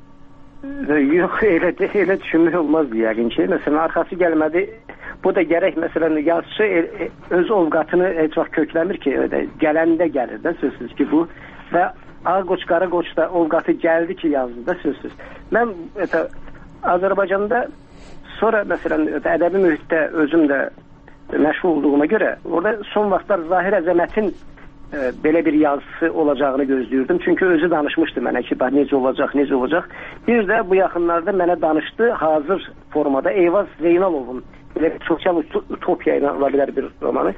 Yox, elə, elə düşünmək olmazdı yəqin ki. Məsələn, arxası gəlmədi. Bu da gərək, məsələn, yazıcı öz ovqatını heç vaxt kökləmir ki, öyle, gələndə gəlir də sözsüz ki bu. Və Ağ Qoç, Qara Qoç da ovqatı gəldi ki yazdı da sözsüz. Mən ötə, Azərbaycanda sonra məsələn ədəbi mühitdə özüm də məşğul olduğuma görə orada son vaxtlar Zahir Əzəmətin e, belə bir yazısı olacağını gözləyirdim. Çünki özü danışmışdı mənə ki, necə olacaq, necə olacaq. Bir də bu yaxınlarda mənə danışdı hazır formada Eyvaz Zeynalovun belə sosial utopiya ilə ola bilər bir romanı.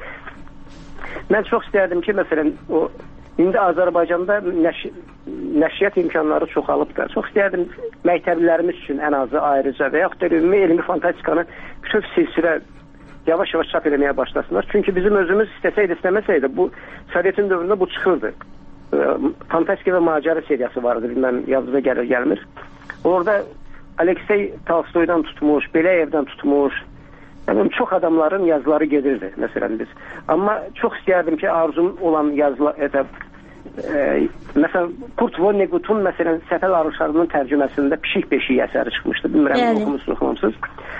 Mən çox istərdim ki, məsələn o İndi Azərbaycanda nəş nəşriyyat imkanları çoxalıb da. Çox istəyərdim məktəblilərimiz üçün ən azı ayrıca və yaxud da ümumi elmi fantastikanı bütün silsilə yavaş-yavaş çap eləməyə başlasınlar. Çünki bizim özümüz istəsəydi, istəməsəydi bu Sovetin dövründə bu çıxırdı. Fantastika və macəra seriyası vardı, bilməm yazıda gəlir, gəlmir. Orada Aleksey Tolstoydan tutmuş, Beləyevdən tutmuş, yəni, çox adamların yazıları gedirdi, məsələn biz. Amma çox istəyərdim ki, arzum olan yazılar, e, e, məsələn, Kurt Vonnegut'un məsələn, Səfəl Arışarının tərcüməsində Pişik Beşiyi əsəri çıxmışdı, bilmirəm, yəni. Oxumuşsunuz, oxumamsınız.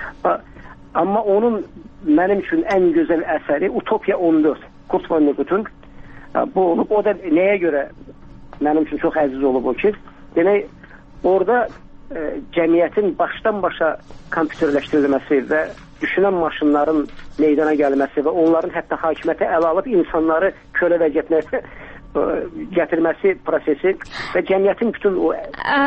Amma onun mənim üçün ən gözəl əsəri Utopiya on dörd, Kurt Vonnegut'un. Bu olub, o da nəyə görə mənim üçün çox əziz olub o ki, demək, orada e, cəmiyyətin başdan başa kompüterləşdirilməsi və düşünən maşınların meydana gəlməsi və onların hətta hakimiyyətə ələ alıb insanları kölə vəziyyətinə gətirməsi prosesi və cəmiyyətin bütün o...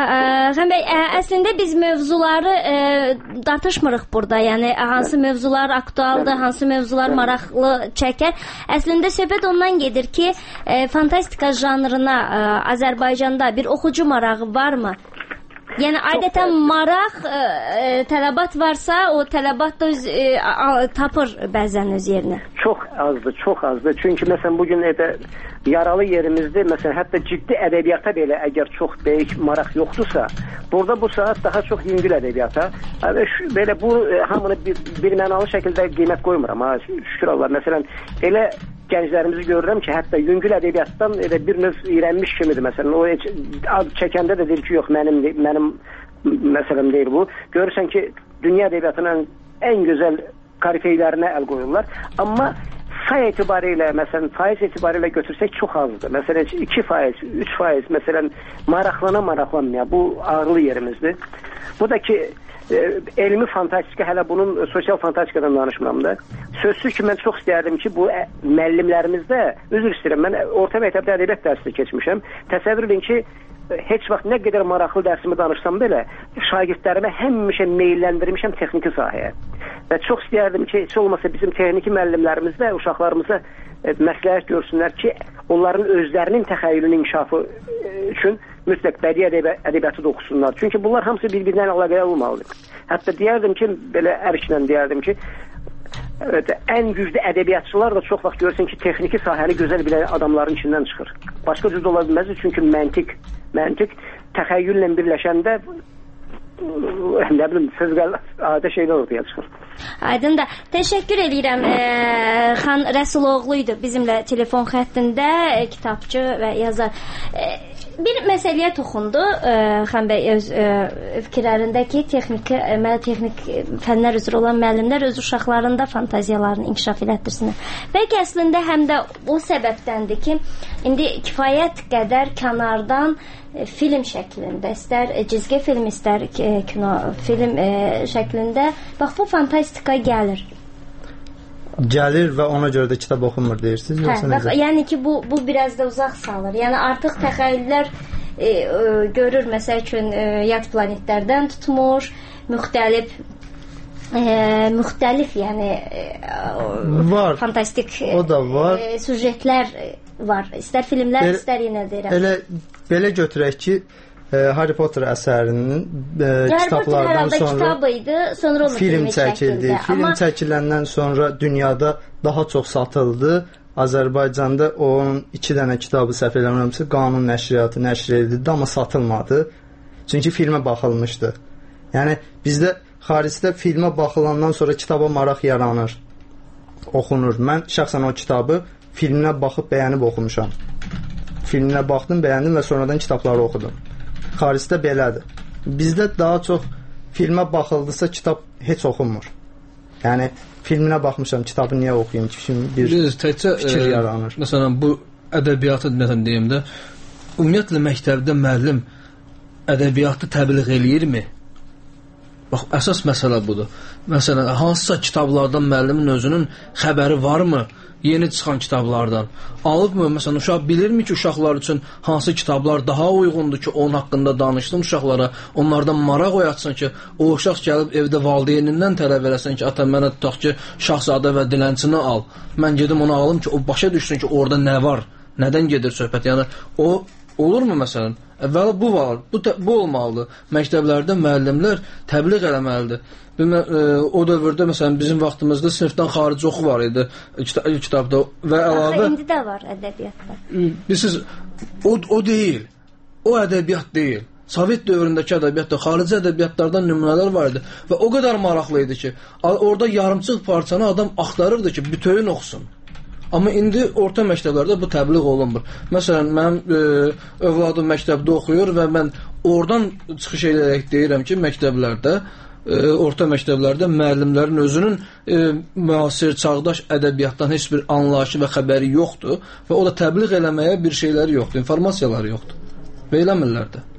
Xan bəy, əslində biz mövzuları ə, dartışmırıq burada, yəni hansı mövzular aktualdır, hansı mövzular maraqlı çəkər. Əslində söhbət ondan gedir ki, ə, fantastika janrına ə, Azərbaycanda bir oxucu marağı varmı? Yəni adətən maraq, ə, tələbat varsa, o tələbat da öz, ə, tapır bəzən öz yerinə. Çox azdır, çox azdır. Çünki məsələn bugün edə yaralı yerimizdə, məsələn hətta ciddi ədəbiyyata belə əgər çox böyük maraq yoxdursa, burada bu saat daha çox yüngül ədəbiyyata və belə bu hamını bir, bir mənalı şəkildə qiymət qoymuram. Ha, şükür Allah. Məsələn elə gənclərimizi görürəm ki, hətta yüngül ədəbiyyatdan elə bir növ iyrənmiş kimidir. Məsələn, o ad çəkəndə də deyir ki, yox, mənim mənim məsələm deyil bu. Görürsən ki, dünya ədəbiyyatının ən gözəl karifeylərinə əl qoyurlar. Amma say etibarilə, məsələn, faiz etibarilə götürsək çox azdır. Məsələn, iki faiz, üç faiz, məsələn, maraqlana maraqlanmaya, bu ağırlı yerimizdir. Bu da ki, e, elmi fantastika, hələ bunun sosial fantastikadan danışmıram da. Sözsüz ki, mən çox istəyərdim ki, bu müəllimlərimizdə, üzr istəyirəm, mən orta məktəbdə ədəbiyyat dərsi keçmişəm. Təsəvvür edin ki, heç vaxt nə qədər maraqlı dərsimi danışsam belə, şagirdlərimə həmişə meylləndirmişəm texniki sahəyə. Və çox istəyərdim ki, heç olmasa bizim texniki müəllimlərimizdə uşaqlarımıza e, məsləhət görsünlər ki, onların özlərinin təxəyyülünün inkişafı e, üçün mütləq bədii ədəbiyyatı da oxusunlar. Çünki bunlar hamısı bir-birindən əlaqəli olmalıdır. Hətta deyərdim ki, belə ərklə deyərdim ki, evet, ən güclü ədəbiyyatçılar da çox vaxt görürsən ki, texniki sahəni gözəl bilən adamların içindən çıxır. Başqa cür də ola bilməz, çünki məntiq, məntiq təxəyyüllə birləşəndə nə bilim, sözgəl adə şeylər ortaya çıxır. Aydın da. Təşəkkür edirəm. E, Xan Rəsuloğlu idi bizimlə telefon xəttində, e, kitabçı və yazar. E, bir məsələyə toxundu e, Xan bəy öz e, fikirlərində ki, texniki, e, texnik fənlər üzrə olan müəllimlər öz uşaqlarında fantaziyalarını inkişaf elətdirsinlər. Bəlkə əslində həm də o səbəbdəndir ki, indi kifayət qədər kənardan e, film şəklində, istər e, cizgi film, istər e, kino film e, şəklində bax bu fantastika gəlir. Gəlir və ona görə də kitab oxunmur deyirsiniz, yoxsa hə, necə? Yəni ki, bu bu biraz da uzaq salır. Yəni artıq təxəyyüllər e, e, görür, məsəl üçün e, yad planetlərdən tutmuş, müxtəlif e, müxtəlif, yəni e, var. Fantastik o da var. E, sujetlər var. İstər filmlər, Bel, istər yenə deyirəm. Elə belə götürək ki, e, Harry Potter əsərinin e, kitablardan sonra kitabı idi, sonra onu film çəkildi. Film Amma... çəkiləndən sonra dünyada daha çox satıldı. Azərbaycanda onun iki dənə kitabı səhv eləmirəmsə qanun nəşriyyatı nəşr edildi, amma satılmadı. Çünki filmə baxılmışdı. Yəni bizdə xaricdə filmə baxılandan sonra kitaba maraq yaranır, oxunur. Mən şəxsən o kitabı filminə baxıb bəyənib oxumuşam. Filminə baxdım, bəyəndim və sonradan kitabları oxudum. Xaricdə belədir. Bizdə daha çox filmə baxıldısa kitab heç oxunmur. Yəni filminə baxmışam, kitabı niyə oxuyum ki, şimdi bir Biz, təkcə, fikir e, yaranır. Məsələn, bu ədəbiyyatı məsələn deyim də, ümumiyyətlə məktəbdə müəllim ədəbiyyatı təbliğ eləyirmi? Bax, əsas məsələ budur. Məsələn, hansısa kitablardan müəllimin özünün xəbəri varmı? Yeni çıxan kitablardan. Alıbmı? Məsələn, uşaq bilirmi ki, uşaqlar üçün hansı kitablar daha uyğundur ki, onun haqqında danışsın uşaqlara, onlardan maraq oyatsın ki, o uşaq gəlib evdə valideynindən tələb eləsin ki, ata mənə tutaq ki, Şahzadə və Dilənçini al. Mən gedim onu alım ki, o başa düşsün ki, orada nə var, nədən gedir söhbət. Yəni, o olurmu məsələn? Əvvəla bu var, bu, bu olmalıdır. Məktəblərdə müəllimlər təbliğ eləməlidir. Bilmə, e, o dövrdə məsələn bizim vaxtımızda sinifdən xarici oxu var idi kita kitabda və əlavə. Indi də var ədəbiyyatda. Bilirsiniz, o, o deyil. O ədəbiyyat deyil. Sovet dövründəki ədəbiyyatda xarici ədəbiyyatlardan nümunələr var idi və o qədər maraqlı idi ki, orada yarımçıq parçanı adam axtarırdı ki, bütövün oxusun. Amma indi orta məktəblərdə bu təbliğ olunmur. Məsələn, mənim e, övladım məktəbdə oxuyur və mən oradan çıxış edərək deyirəm ki, məktəblərdə, e, orta məktəblərdə müəllimlərin özünün e, müasir, çağdaş ədəbiyyatdan heç bir anlayışı və xəbəri yoxdur və o da təbliğ eləməyə bir şeyləri yoxdur, informasiyaları yoxdur. Və eləmirlər də.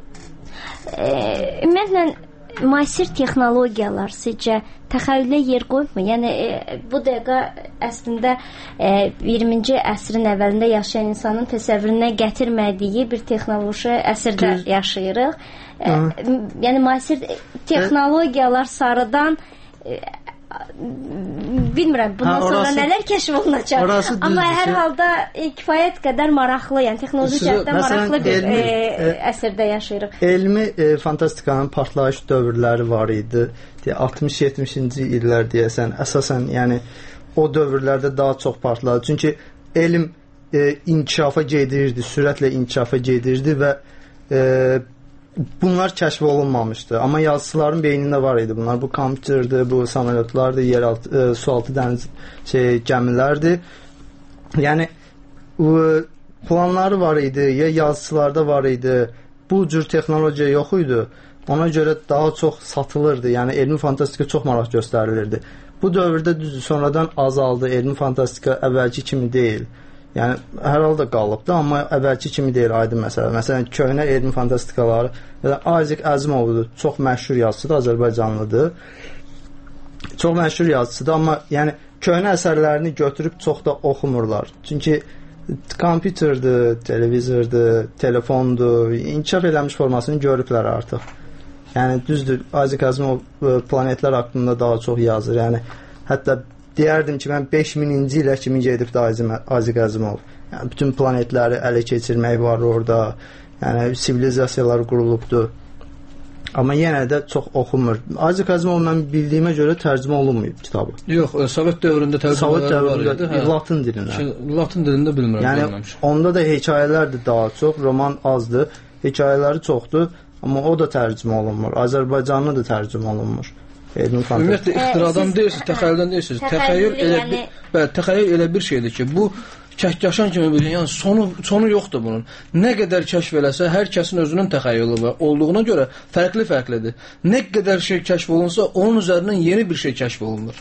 E, ümumiyyətlə, müasir texnologiyalar sizcə təxəyyülə yer qoymur? Yəni e, bu dəqiqə əslində e, iyirminci əsrin əvvəlində yaşayan insanın təsəvvürünə gətirmədiyi bir texnoloji əsrdə yaşayırıq. E, yəni müasir texnologiyalar sarıdan e, bilmirəm, bundan ha, orası, sonra nələr kəşf olunacaq. Amma hər halda e, kifayət qədər maraqlı, yəni texnoloji cəhətdən maraqlı bir elmi, e, əsrdə yaşayırıq. Elmi e, fantastikanın partlayış dövrləri var idi. altmış yetmişinci illər deyəsən, əsasən yəni o dövrlərdə daha çox partladı. Çünki elm e, inkişafa gedirdi, sürətlə inkişafa gedirdi və e, bunlar kəşf olunmamışdı. Amma yazıçıların beynində var idi bunlar. Bu kompüterdir, bu samolyotlardır, yeraltı, e, sualtı dəniz şey, gəmilərdir. Yəni e, planları var idi, ya yazıçılarda var idi. Bu cür texnologiya yox idi. Ona görə daha çox satılırdı. Yəni elmi fantastika çox maraq göstərilirdi. Bu dövrdə düzdür, sonradan azaldı. Elmi fantastika əvvəlki kimi deyil. Yəni hər halda qalıbdı, amma əvvəlki kimi deyil, aydın məsələ. Məsələn, köhnə elmi fantastikaları, Isaac Asimovdur, çox məşhur yazıçıdır, Azərbaycanlıdır. Çox məşhur yazıçıdır, amma yəni köhnə əsərlərini götürüb çox da oxumurlar. Çünki kompüterdir, televizordur, telefondur, inkişaf eləmiş formasını görüblər artıq. Yəni düzdür, Isaac Asimov planetlər haqqında daha çox yazır. Yəni hətta deyərdim ki, mən beş mininci ilə kimi gedibdi Isaac Asimov. Yəni bütün planetləri ələ keçirmək var orada. Yəni sivilizasiyalar qurulubdu. Amma yenə də çox oxunmur. Isaac Asimov mən bildiyimə görə tərcümə olunmayıb kitabı. Yox, Sovet dövründə tərcümələr var idi. Hə. Latın dilində. Şey, Latın dilində bilmirəm. Yəni bilməmişəm. Onda da hekayələrdir daha çox, roman azdır. Hekayələri çoxdur. Amma o da tərcümə olunmur. Azərbaycanlı da tərcümə olunmur. Ümumiyyətlə ixtiradan deyilsiniz, təxəyyüldən deyilsiniz. Təxəyyül elə yəni... bir, bəli, təxəyyül elə bir şeydir ki, bu kəhkəşan kimi bir, yəni sonu sonu yoxdur bunun. Nə qədər kəşf eləsə, hər kəsin özünün təxəyyülü var. Olduğuna görə fərqli-fərqlidir. Nə qədər şey kəşf olunsa, onun üzərindən yeni bir şey kəşf olunur.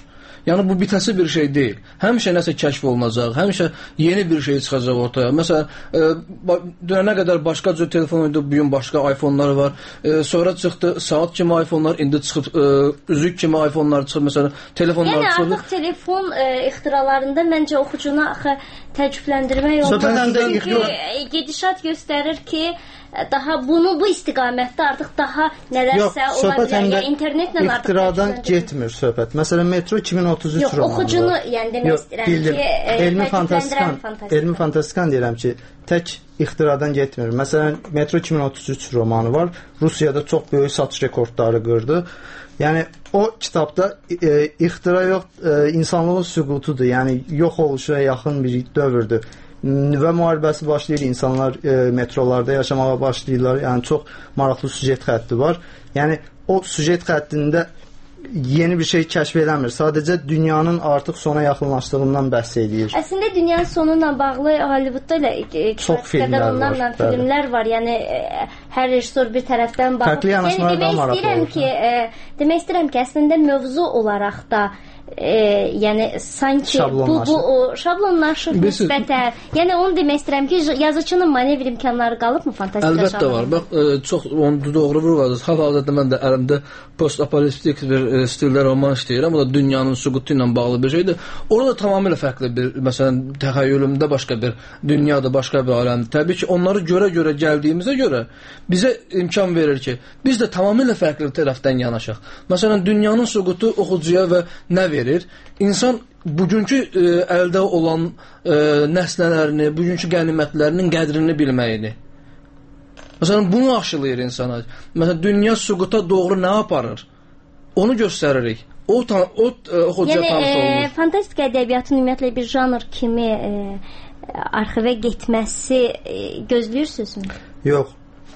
Yəni bu bitəsi bir şey deyil. Həmişə nəsə kəşf olunacaq, həmişə yeni bir şey çıxacaq ortaya. Məsələn, e, dönənə qədər başqa cür telefon idi, bu gün başqa iPhone-lar var. E, sonra çıxdı saat kimi iPhone-lar, indi çıxıb e, üzük kimi iPhone-lar çıxıb, məsələn, telefonlar yəni, çıxıb. Yəni artıq telefon e, ixtiralarında məncə oxucunu axı təəccübləndirmək olmaz. Çünki gedişat göstərir ki, daha bunu bu istiqamətdə artıq daha nələrsə yox, ola bilər. Yəni internetlə artıq ixtiradan getmir söhbət. Məsələn, Metro iki min otuz üç romanı. Yox, oxucunu yəni demək istəyirəm bildim. ki, e, elmi fantastikan, elmi fantastikan deyirəm ki, tək ixtiradan getmir. Məsələn, Metro iki min otuz üç romanı var. Rusiyada çox böyük satış rekordları qırdı. Yəni o kitabda e, ixtira yox, e, insanlığın süqutudur. Yəni yox oluşuna yaxın bir dövrdür. Nüvə müharibəsi başlayır, insanlar e, metrolarda yaşamağa başlayırlar. Yəni çox maraqlı süjet xətti var. Yəni o süjet xəttində yeni bir şey kəşf eləmir. Sadəcə dünyanın artıq sona yaxınlaşdığından bəhs edir. Əslində dünyanın sonuna bağlı Hollywoodda ilə çox filmlər var. filmlər var. Yəni e, hər rejissor bir tərəfdən baxır. Fərqli yanaşmalar da maraqlı olur. Ki, e, demək istəyirəm ki, əslində mövzu olaraq da e, yəni sanki bu bu o şablonlaşır nisbətən. Yəni onu demək istəyirəm ki, yazıçının manevr imkanları qalıbmı fantastika janrında? Əlbəttə var. Bax, e, çox onu doğru vurmadınız. Hal-hazırda mən də əlimdə post-apokaliptik bir e, stildə roman işləyirəm. O da dünyanın süqutu ilə bağlı bir şeydir. Orada tamamilə fərqli bir, məsələn, təxəyyülümdə başqa bir dünyadır, başqa bir aləmdir. Təbii ki, onları görə-görə gəldiyimizə görə bizə imkan verir ki, biz də tamamilə fərqli tərəfdən yanaşaq. Məsələn, dünyanın süqutu oxucuya və nə verir? İnsan bugünkü e, əldə olan e, nəsnələrini, bugünkü qənimətlərinin qədrini bilməyini. Məsələn, bunu aşılayır insana. Məsələn, dünya süquta doğru nə aparır? Onu göstəririk. O, o, o oxucuya yəni, tanış olunur. Yəni, fantastika ədəbiyyatının ümumiyyətlə bir janr kimi e, arxivə getməsi e, gözləyirsinizmi? Yox.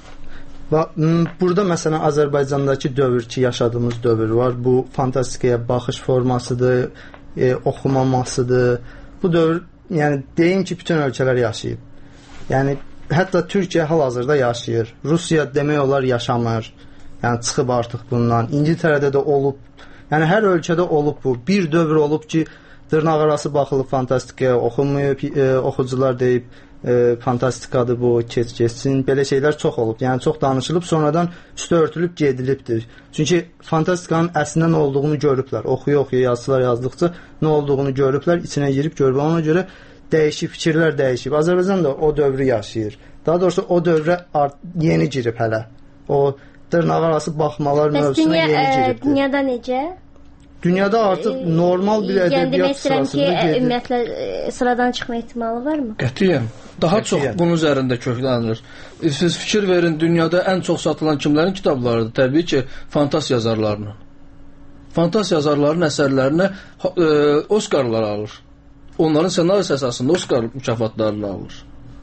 Və burada məsələn Azərbaycandakı dövr ki, yaşadığımız dövr var. Bu fantastikaya baxış formasıdır, e, oxumamasıdır. Bu dövr, yəni deyim ki, bütün ölkələr yaşayıb. Yəni hətta Türkiyə hal-hazırda yaşayır. Rusiya demək olar yaşamır. Yəni çıxıb artıq bundan. İngiltərədə də olub. Yəni hər ölkədə olub bu. Bir dövr olub ki, dırnaq arası baxılıb fantastikaya, oxunmayıb, e, oxucular deyib e, fantastikadır bu, keç keçsin. Belə şeylər çox olub. Yəni çox danışılıb, sonradan üstə örtülüb gedilibdir. Çünki fantastikanın əslində nə olduğunu görüblər. Oxuya-oxuya yazılar yazdıqca nə olduğunu görüblər, içinə girib görüblər. Ona görə dəyişib, fikirlər dəyişib. Azərbaycan da o dövrü yaşayır. Daha doğrusu o dövrə yeni girib hələ. O dırnaq arası baxmalar mövzusuna yeni giribdir. Dünyada necə? Dünyada artıq normal bir ədəbiyyat sırasında gedir. Yəni ümumiyyətlə sıradan çıxma ehtimalı varmı? Qətiyyən. Daha Qətiyyən. Çox bunun üzərində köklənir. Siz fikir verin, dünyada ən çox satılan kimlərin kitablarıdır? Təbii ki, fantasiya yazarlarının. Fantasiya yazarlarının əsərlərinə e, Oskarlar alır. Onların ssenarisi əsasında Oskar mükafatlarını alır.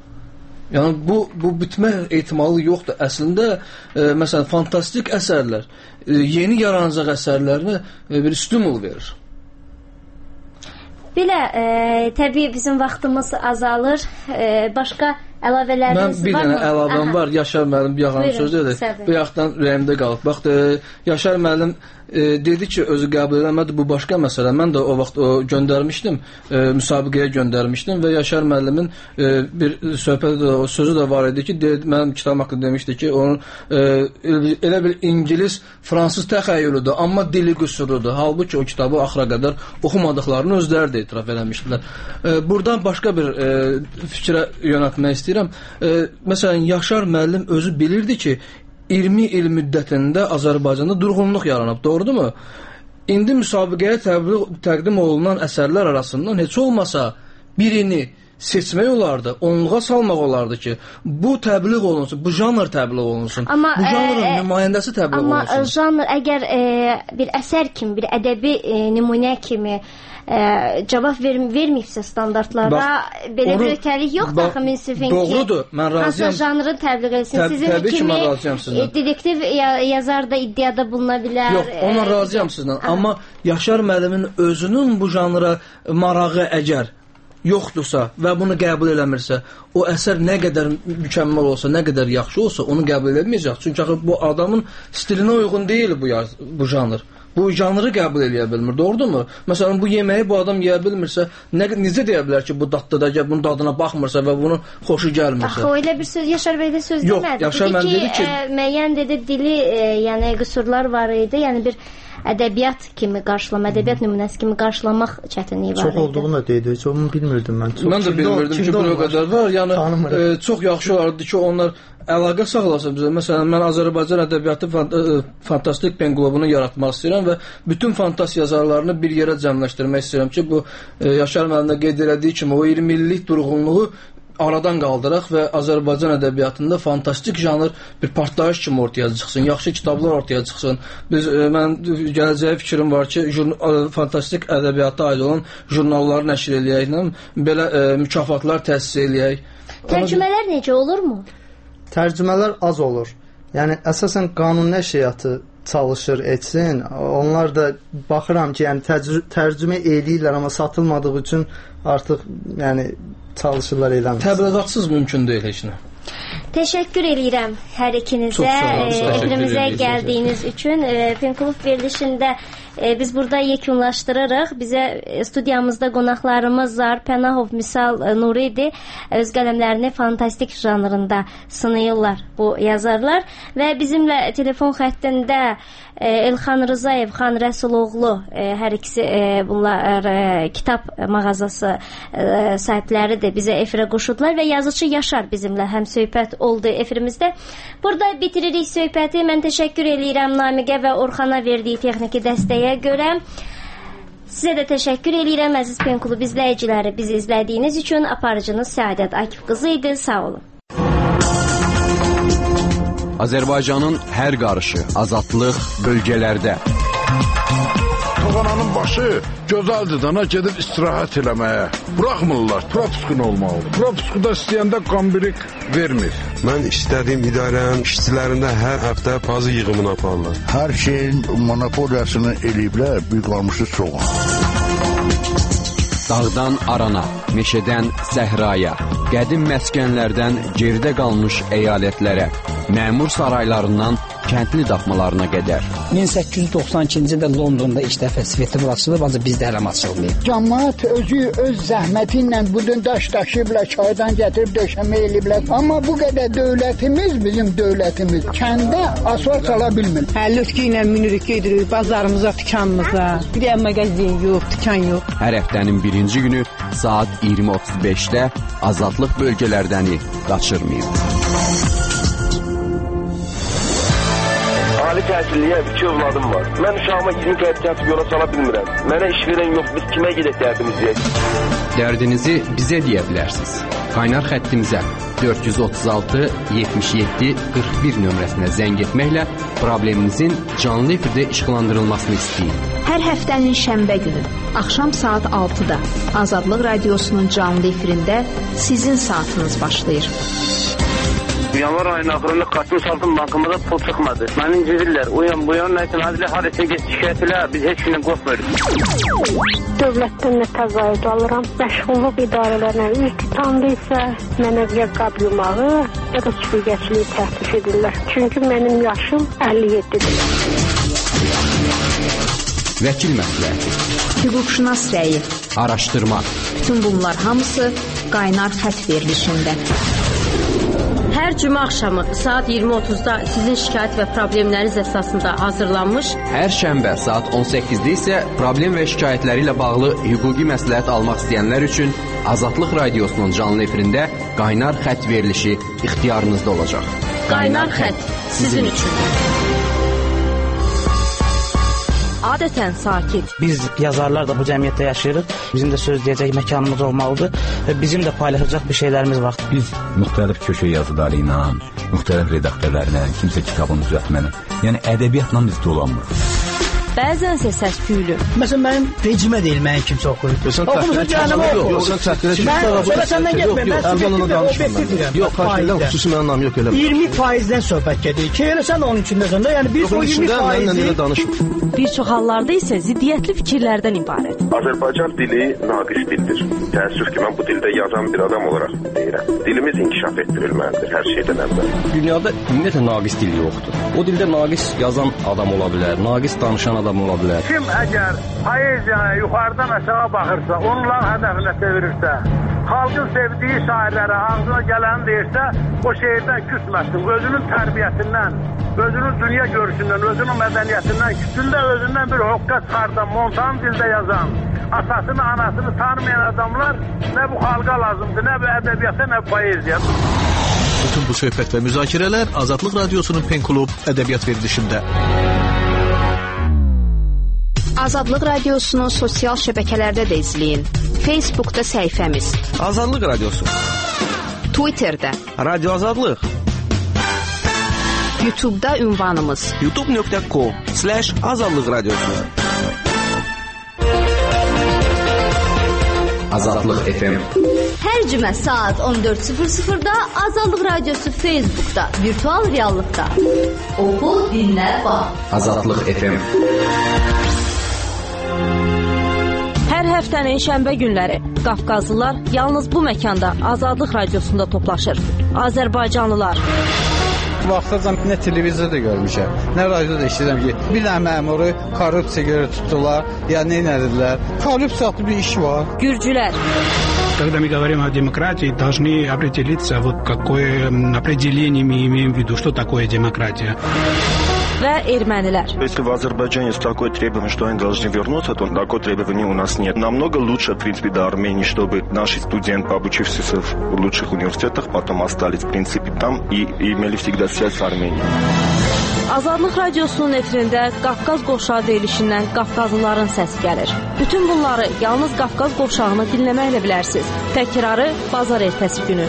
Yəni bu bu bitmə ehtimalı yoxdur. Əslində e, məsələn fantastik əsərlər e, yeni yaranacaq əsərlərinə e, bir stimul verir. Belə e, təbii bizim vaxtımız azalır. E, başqa əlavələriniz var mı? Mən bir dənə əlavəm var. Yaşar müəllim bir yaxın sözü dedi. Bu yaxdan ürəyimdə qalıb. Bax, e, Yaşar müəllim e, dedi ki, özü qəbul eləmədi, bu başqa məsələ. Mən də o vaxt o göndərmişdim, e, müsabiqəyə göndərmişdim və Yaşar müəllimin e, bir söhbəti də, o sözü də var idi ki, de, mənim kitabım haqqında demişdi ki, onun e, elə bir İngilis, Fransız təxəyyülüdür, amma dili qüsurludur. Halbuki o kitabı axıra qədər oxumadıqlarını özləri də etiraf eləmişdilər. E, buradan başqa bir e, fikrə yönəltmək istəyirəm. E, məsələn, Yaşar müəllim özü bilirdi ki, iyirmi il müddətində Azərbaycanda durğunluq yaranıb, doğrudumu? İndi müsabiqəyə təbliğ, təqdim olunan əsərlər arasından heç olmasa birini seçmək olardı, onluğa salmaq olardı ki, bu təbliğ olunsun, bu janr təbliğ olunsun, amma, bu janrın e, nümayəndəsi təbliğ amma olunsun. Amma janr əgər e, bir əsər kimi, bir ədəbi e, nümunə kimi e, cavab ver, verməyibsə standartlara, bax, belə onu, bir ötəlik yoxdur axı münsifin ki, doğrudur, mən razıyam. Hansı janrı təbliğ etsin. Təb Sizin təbii kimi ki, mən razıyam sizinlə. E, dedektiv ya, yazar da iddiada buluna bilər. Yox, ona e, razıyam sizinlə. Amma Yaşar müəllimin özünün bu janra marağı əgər yoxdursa və bunu qəbul eləmirsə, o əsər nə qədər mükəmməl olsa, nə qədər yaxşı olsa, onu qəbul edilməyəcək. Çünki bu adamın stilinə uyğun deyil bu, yaz, bu janr. bu janrı qəbul edə bilmir. Doğrudurmu? Məsələn, bu yeməyi bu adam yeyə bilmirsə, nə necə deyə bilər ki, bu dadlıdır, bunun dadına baxmırsa və bunun xoşu gəlmirsə? Axı elə bir söz Yaşar bəy də söz Yox, demədi. Yaşar Dedi dedi ki, ə, müəyyən dedi dili, ə, yəni qüsurlar var idi. Yəni bir ədəbiyyat kimi qarşılama, ədəbiyyat nümunəsi kimi qarşılamaq çətinliyi var çox idi. Çox olduğunu da deydi. Heç onu bilmirdim mən. Çox mən də bilmirdim ki, bu o qədər var. Yəni e, çox yaxşı olardı ki, onlar əlaqə saxlasa bizə. Məsələn, mən Azərbaycan ədəbiyyatı fant fantastik pen qlubunu yaratmaq istəyirəm və bütün fantasiya yazarlarını bir yerə cəmləşdirmək istəyirəm ki, bu e, Yaşar müəllim də qeyd elədiyi kimi o iyirmi illik durğunluğu aradan qaldıraq və Azərbaycan ədəbiyyatında fantastik janr bir partlayış kimi ortaya çıxsın, yaxşı kitablar ortaya çıxsın. Biz e, mən gələcəyə fikrim var ki, fantastik ədəbiyyata aid olan jurnalları nəşr eləyək, belə e, mükafatlar təsis eləyək. Tərcümələr necə olurmu? Tərcümələr az olur. Yəni əsasən qanun nəşriyyatı çalışır etsin. Onlar da baxıram ki, yəni tərcümə eləyirlər, amma satılmadığı üçün artıq yəni çalışırlar eləmir. Təbliğatsız mümkün deyil heç nə. Təşəkkür eləyirəm hər ikinizə, evimizə gəldiyiniz üçün. Pen Klub verilişində e, biz burada yekunlaşdırırıq. Bizə e, studiyamızda qonaqlarımız var. Pənahov Misal e, Nuridir. Öz qələmlərini fantastik janrında sınayırlar bu yazarlar və bizimlə telefon xəttində e, Elxan Rızayev, Xan Rəsuloğlu e, hər ikisi e, bunlar e, kitab mağazası e, sahibləridir. Bizə efirə qoşuldular və yazıcı Yaşar bizimlə həm söhbət oldu efirimizdə. Burada bitiririk söhbəti. Mən təşəkkür eləyirəm Namiqə və Orxana verdiyi texniki dəstəyə görə. Sizə də təşəkkür eləyirəm əziz Pen Klub izləyiciləri. Bizi izlədiyiniz üçün aparıcınız Səadət Akif qızı idi. Sağ olun. Azərbaycanın hər qarışı, azadlıq bölgələrdə. Toğananın başı gözəldir dana gedib istirahət eləməyə. Buraxmırlar, propuskun olmalıdır. Propuskuda istəyəndə qambirik vermir. Mən istədiyim idarənin işçilərində hər həftə pazı yığımını aparırlar. Hər şeyin monopoliyasını eləyiblər, bir qalmışı çox. Dağdan arana, meşədən səhraya, qədim məskənlərdən geridə qalmış əyalətlərə, məmur saraylarından kəndli daxmalarına qədər. min səkkiz yüz doxsan ikinci ildə Londonda ilk dəfə festival açılıb, ancaq bizdə hələ açılmayıb. Cəmaət özü öz zəhməti ilə budun daş daşıyıblar, çaydan gətirib döşəmə eləyiblər. Amma bu qədər dövlətimiz, bizim dövlətimiz kəndə asfalt sala bilmir. Həllütkü ilə minirik gedirik bazarımıza, dükanımıza. Bir də mağazin yox, dükan yox. Hər həftənin birinci günü saat iyirmi otuz beşdə azadlıq bölgələrdəni qaçırmayın. Ali təhsilliyə iki övladım var. Mən uşağıma iyirmi qəpik atıb yola sala bilmirəm. Mənə iş verən yox, biz kimə gedək dərdimiz deyək? Dərdinizi bizə deyə bilərsiniz. Qaynar xəttimizə dörd yüz otuz altı yetmiş yeddi qırx bir nömrəsinə zəng etməklə probleminizin canlı efirdə işıqlandırılmasını istəyin. Hər həftənin şənbə günü axşam saat altıda Azadlıq Radiosunun canlı efirində sizin saatınız başlayır. Yanvar ayının axırında Qasım Saltın bankımıza pul çıxmadı. Məni incidirlər. Uyan bu yan nəsə hadilə hadisə get şikayət elə. Biz heç kimdən qorxmuruq. Dövlətdən nə təzayüd alıram. Məşğulluq idarələrinə üz tutandı isə mənə ya qab yumağı ya da süpürgəçiliyi təklif edirlər. Çünki mənim yaşım əlli yeddidir. Vəkil məsləhəti, hüquqşünas rəyi, araşdırma. Bütün bunlar hamısı qaynar xətt verilişində. Hər cümə axşamı saat iyirmi otuzda sizin şikayət və problemləriniz əsasında hazırlanmış. Hər şənbə saat on səkkizdə isə problem və şikayətləri ilə bağlı hüquqi məsləhət almaq istəyənlər üçün Azadlıq Radiosunun canlı efirində qaynar xətt verilişi ixtiyarınızda olacaq. Qaynar xətt sizin üçün. Adətən sakit. Biz yazarlar da bu cəmiyyətdə yaşayırıq. Bizim də söz deyəcək məkanımız olmalıdır və bizim də paylaşacaq bir şeylərimiz var. Biz müxtəlif köşə yazıları ilə, müxtəlif redaktörlərlə, kimsə kitabını düzəltməklə, yəni ədəbiyyatla biz dolanmırıq. Bəzənsə səs-küylü. Məsələn, mənim rejimə deyil, mənim kimsə oxuyur. Sən təhqilə çıxmır, yox, sən təhqilə çıxmır. Mən səndən getməyəm, mən subjektiv və obyektiv deyirəm. Yox, təhqilə xüsusi mənim nam yox elə. iyirmi faizdən söhbət gedir ki, elə sən onun içindəsən də, yəni biz o iyirmi faizi... Bir çox hallarda isə ziddiyyətli fikirlərdən ibarət. Azərbaycan dili naqis dildir. Təəssüf ki, mən bu dildə yazan bir adam olaraq deyirəm. Dilimiz inkişaf etdirilməlidir hər şeydən əvvəl. Dünyada ümumiyyətlə naqis dil yoxdur. O dildə naqis yazan adam ola bilər, naqis danışan adam ola bilər. Kim əgər poeziyaya yuxarıdan aşağı baxırsa, onların hədəfinə çevirirsə, xalqın sevdiyi şairlərə ağzına gələni deyirsə, o şeirdən küsməsin. Özünün tərbiyəsindən, özünün dünya görüşündən, özünün mədəniyyətindən, kütündə özündən bir hoqqa çıxardan, montan dildə yazan, atasını, anasını tanımayan adamlar nə bu xalqa lazımdır, nə bu ədəbiyyata, nə bu poeziya. Bütün bu söhbət və müzakirələr Azadlıq Radiosunun Pen Klub ədəbiyyat verilişində. Azadlıq Radiosunu sosial şəbəkələrdə də izləyin. Facebookda səhifəmiz Azadlıq Radiosu, Twitterdə Radio Azadlıq, YouTube'da ünvanımız youtube nöqtə com slash azadlıq radiosu. Azadlıq F M. Hər cümə saat on dörd sıfır sıfırda Azadlıq Radiosu Facebookda, virtual reallıqda. Oxu, dinlə, bax. Azadlıq F M. Hər həftənin şənbə günləri Qafqazlılar yalnız bu məkanda Azadlıq Radiosunda toplaşır. Azərbaycanlılar. Vaxtacan nə televizorda görmüşəm, nə radioda eşidirəm ki, bir dənə məmuru korrupsiya görə tutdular, ya nə edildilər. Korrupsiyalı bir iş var. Gürcülər. Когда мы говорим о демократии, должны определиться, вот какое определение мы имеем в виду, что такое демократия. Və ermənilər. Если в Азербайджане есть такое требование, что они должны вернуться, то такое требование у нас нет. Намного лучше, в принципе, до Армении, чтобы наши студенты, обучившиеся в лучших университетах, потом остались, в принципе, там и, и имели всегда связь с Арменией. Azadlıq Radiosunun efirində Qafqaz qovşağı deyilişindən Qafqazlıların səsi gəlir. Bütün bunları yalnız Qafqaz qovşağını dinləməklə bilərsiniz. Təkrarı bazar ertəsi günü.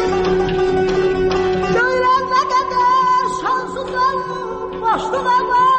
Başlığa